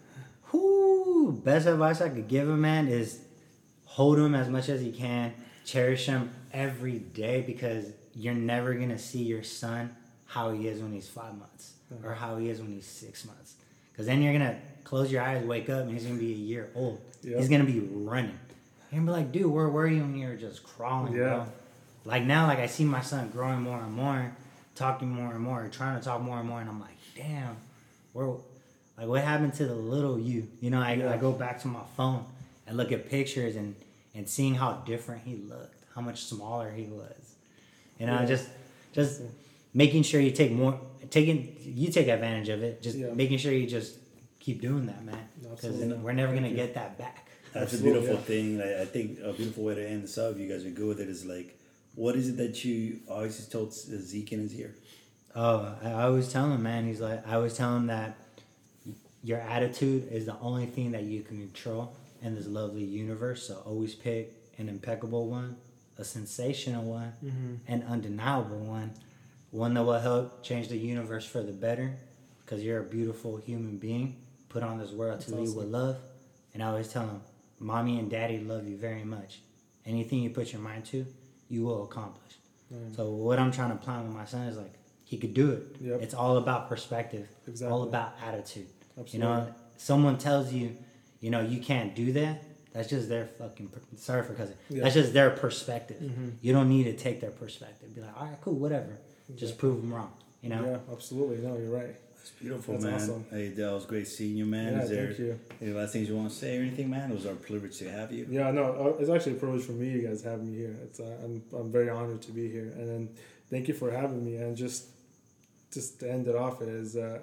A: Whoo, best advice I could give him, man, is hold him as much as you can. Cherish him every day because you're never gonna see your son how he is when he's five months or how he is when he's six months. Because then you're gonna close your eyes, wake up, and he's gonna be a year old.
B: Yeah.
A: He's gonna be running. You're gonna be like, dude, where were you when you were just crawling,
B: Yeah.
A: bro? Like now, like I see my son growing more and more, talking more and more, trying to talk more and more, and I'm like, damn, where, like what happened to the little you? You know, I,
B: Yeah.
A: I go back to my phone and look at pictures and and seeing how different he looked, how much smaller he was. You know,
B: Yeah.
A: just just making sure you take more, taking you take advantage of it. Just
B: Yeah.
A: making sure you just keep doing that, man, because
B: Absolutely.
A: we're never gonna
B: Thank you.
A: get that back.
C: That's
B: Absolutely,
C: a beautiful
B: yeah.
C: thing. I, I think a beautiful way to end this up. You guys are good with it. Is like, what is it that you always told Zeke in his ear?
A: Oh, I I always tell him, man. He's like, I always tell him that your attitude is the only thing that you can control in this lovely universe. So always pick an impeccable one, a sensational one,
B: Mm-hmm.
A: an undeniable one, one that will help change the universe for the better. Because you're a beautiful human being put on this world to
B: That's
A: lead
B: awesome.
A: with love. And I always tell him, mommy and daddy love you very much. Anything you put your mind to, you will accomplish.
B: Mm.
A: So what I'm trying to plan with my son is like he could do it.
B: Yep.
A: It's all about perspective.
B: Exactly.
A: All about attitude.
B: Absolutely.
A: You know, someone tells you, you know, you can't do that. That's just their fucking. Per- Sorry for cussing.
B: Yeah.
A: That's just their perspective.
B: Mhm.
A: You don't need to take their perspective. Be like, all right, cool, whatever. Just prove them wrong. You know.
B: Yeah. Absolutely. No, you're right.
C: That's beautiful,
B: That's
C: man.
B: awesome.
C: Hey, that was great seeing you, man.
B: Yeah,
C: is there
B: thank you.
C: any last things you want to say or anything, man? It was our privilege to have you.
B: Yeah, no, uh, it's actually a privilege for me, you guys having me here. It's uh, I'm I'm very honored to be here, and then thank you for having me. And just just to end it off is, uh,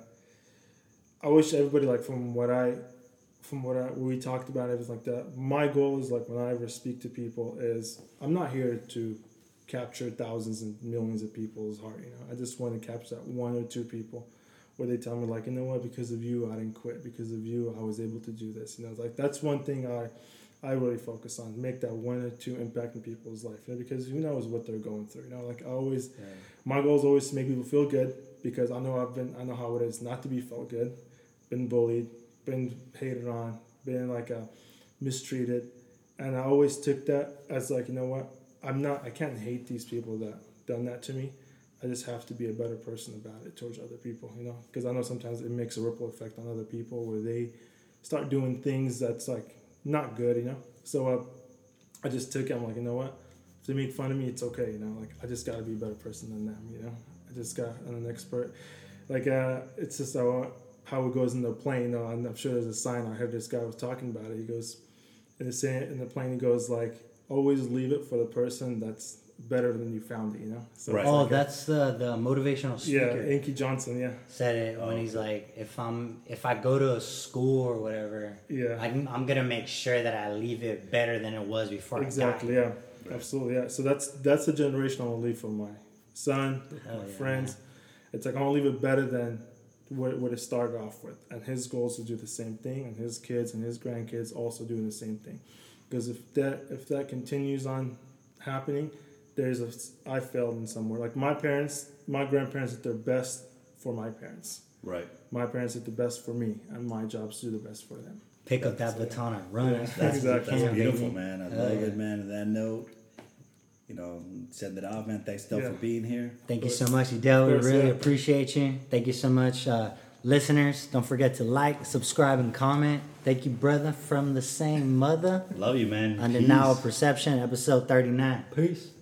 B: I wish everybody like from what I, from what I, we talked about, everything like that. My goal is like when I ever speak to people is I'm not here to capture thousands and millions of people's heart. You know, I just want to capture that one or two people, where they tell me like, you know what, because of you I didn't quit, because of you I was able to do this. You know, like that's one thing I I really focus on, make that one or two impact in people's life, you know, because who knows what they're going through. You know, like I always, yeah. my goal is always to make people feel good, because I know I've been I know how it is not to be felt good, been bullied, been hated on, been like a mistreated, and I always took that as like, you know what, I'm not I can't hate these people that done that to me. I just have to be a better person about it towards other people, you know, because I know sometimes it makes a ripple effect on other people where they start doing things that's like not good, you know. So uh, I just took it. I'm like, you know what, if they make fun of me, it's okay, you know. Like I just got to be a better person than them, you know. I just got I'm an expert. Like uh, it's just how how it goes in the plane. You know, I'm sure there's a sign. I heard this guy was talking about it. He goes in the same in the plane. He goes like, always leave it for the person that's better than you found it, you know. So
A: right. Oh, like that's a, the the motivational speaker.
B: Yeah, Inky Johnson. Yeah,
A: said it when oh, he's okay. like, if I'm if I go to a school or whatever, yeah, I'm, I'm gonna make sure that I leave it better than it was before.
B: Exactly.
A: I
B: died. Yeah. Right. Absolutely. Yeah. So that's that's the generation I want to leave for my son,
A: Hell
B: my
A: yeah,
B: friends. Man. It's like I want to leave it better than what, what it started off with, and his goal is to do the same thing, and his kids and his grandkids also doing the same thing. Because if that if that continues on happening, there's a I failed in somewhere. Like my parents, my grandparents did their best for my parents.
C: Right.
B: My parents did the best for me, and my job is to do the best for them.
A: Pick that's up that baton and run.
B: Yeah,
C: that's
B: exactly.
C: That's beautiful, man. I love it, man. On that note, you know, send it off, man. Thanks, Del, yeah. for being here.
A: Thank you so much, Del. We
B: course,
A: really
B: yeah.
A: appreciate you. Thank you so much, uh, listeners. Don't forget to like, subscribe, and comment. Thank you, brother, from the same mother.
C: Love you, man.
A: Under
C: Peace.
A: Now a Perception, episode thirty-nine. Peace.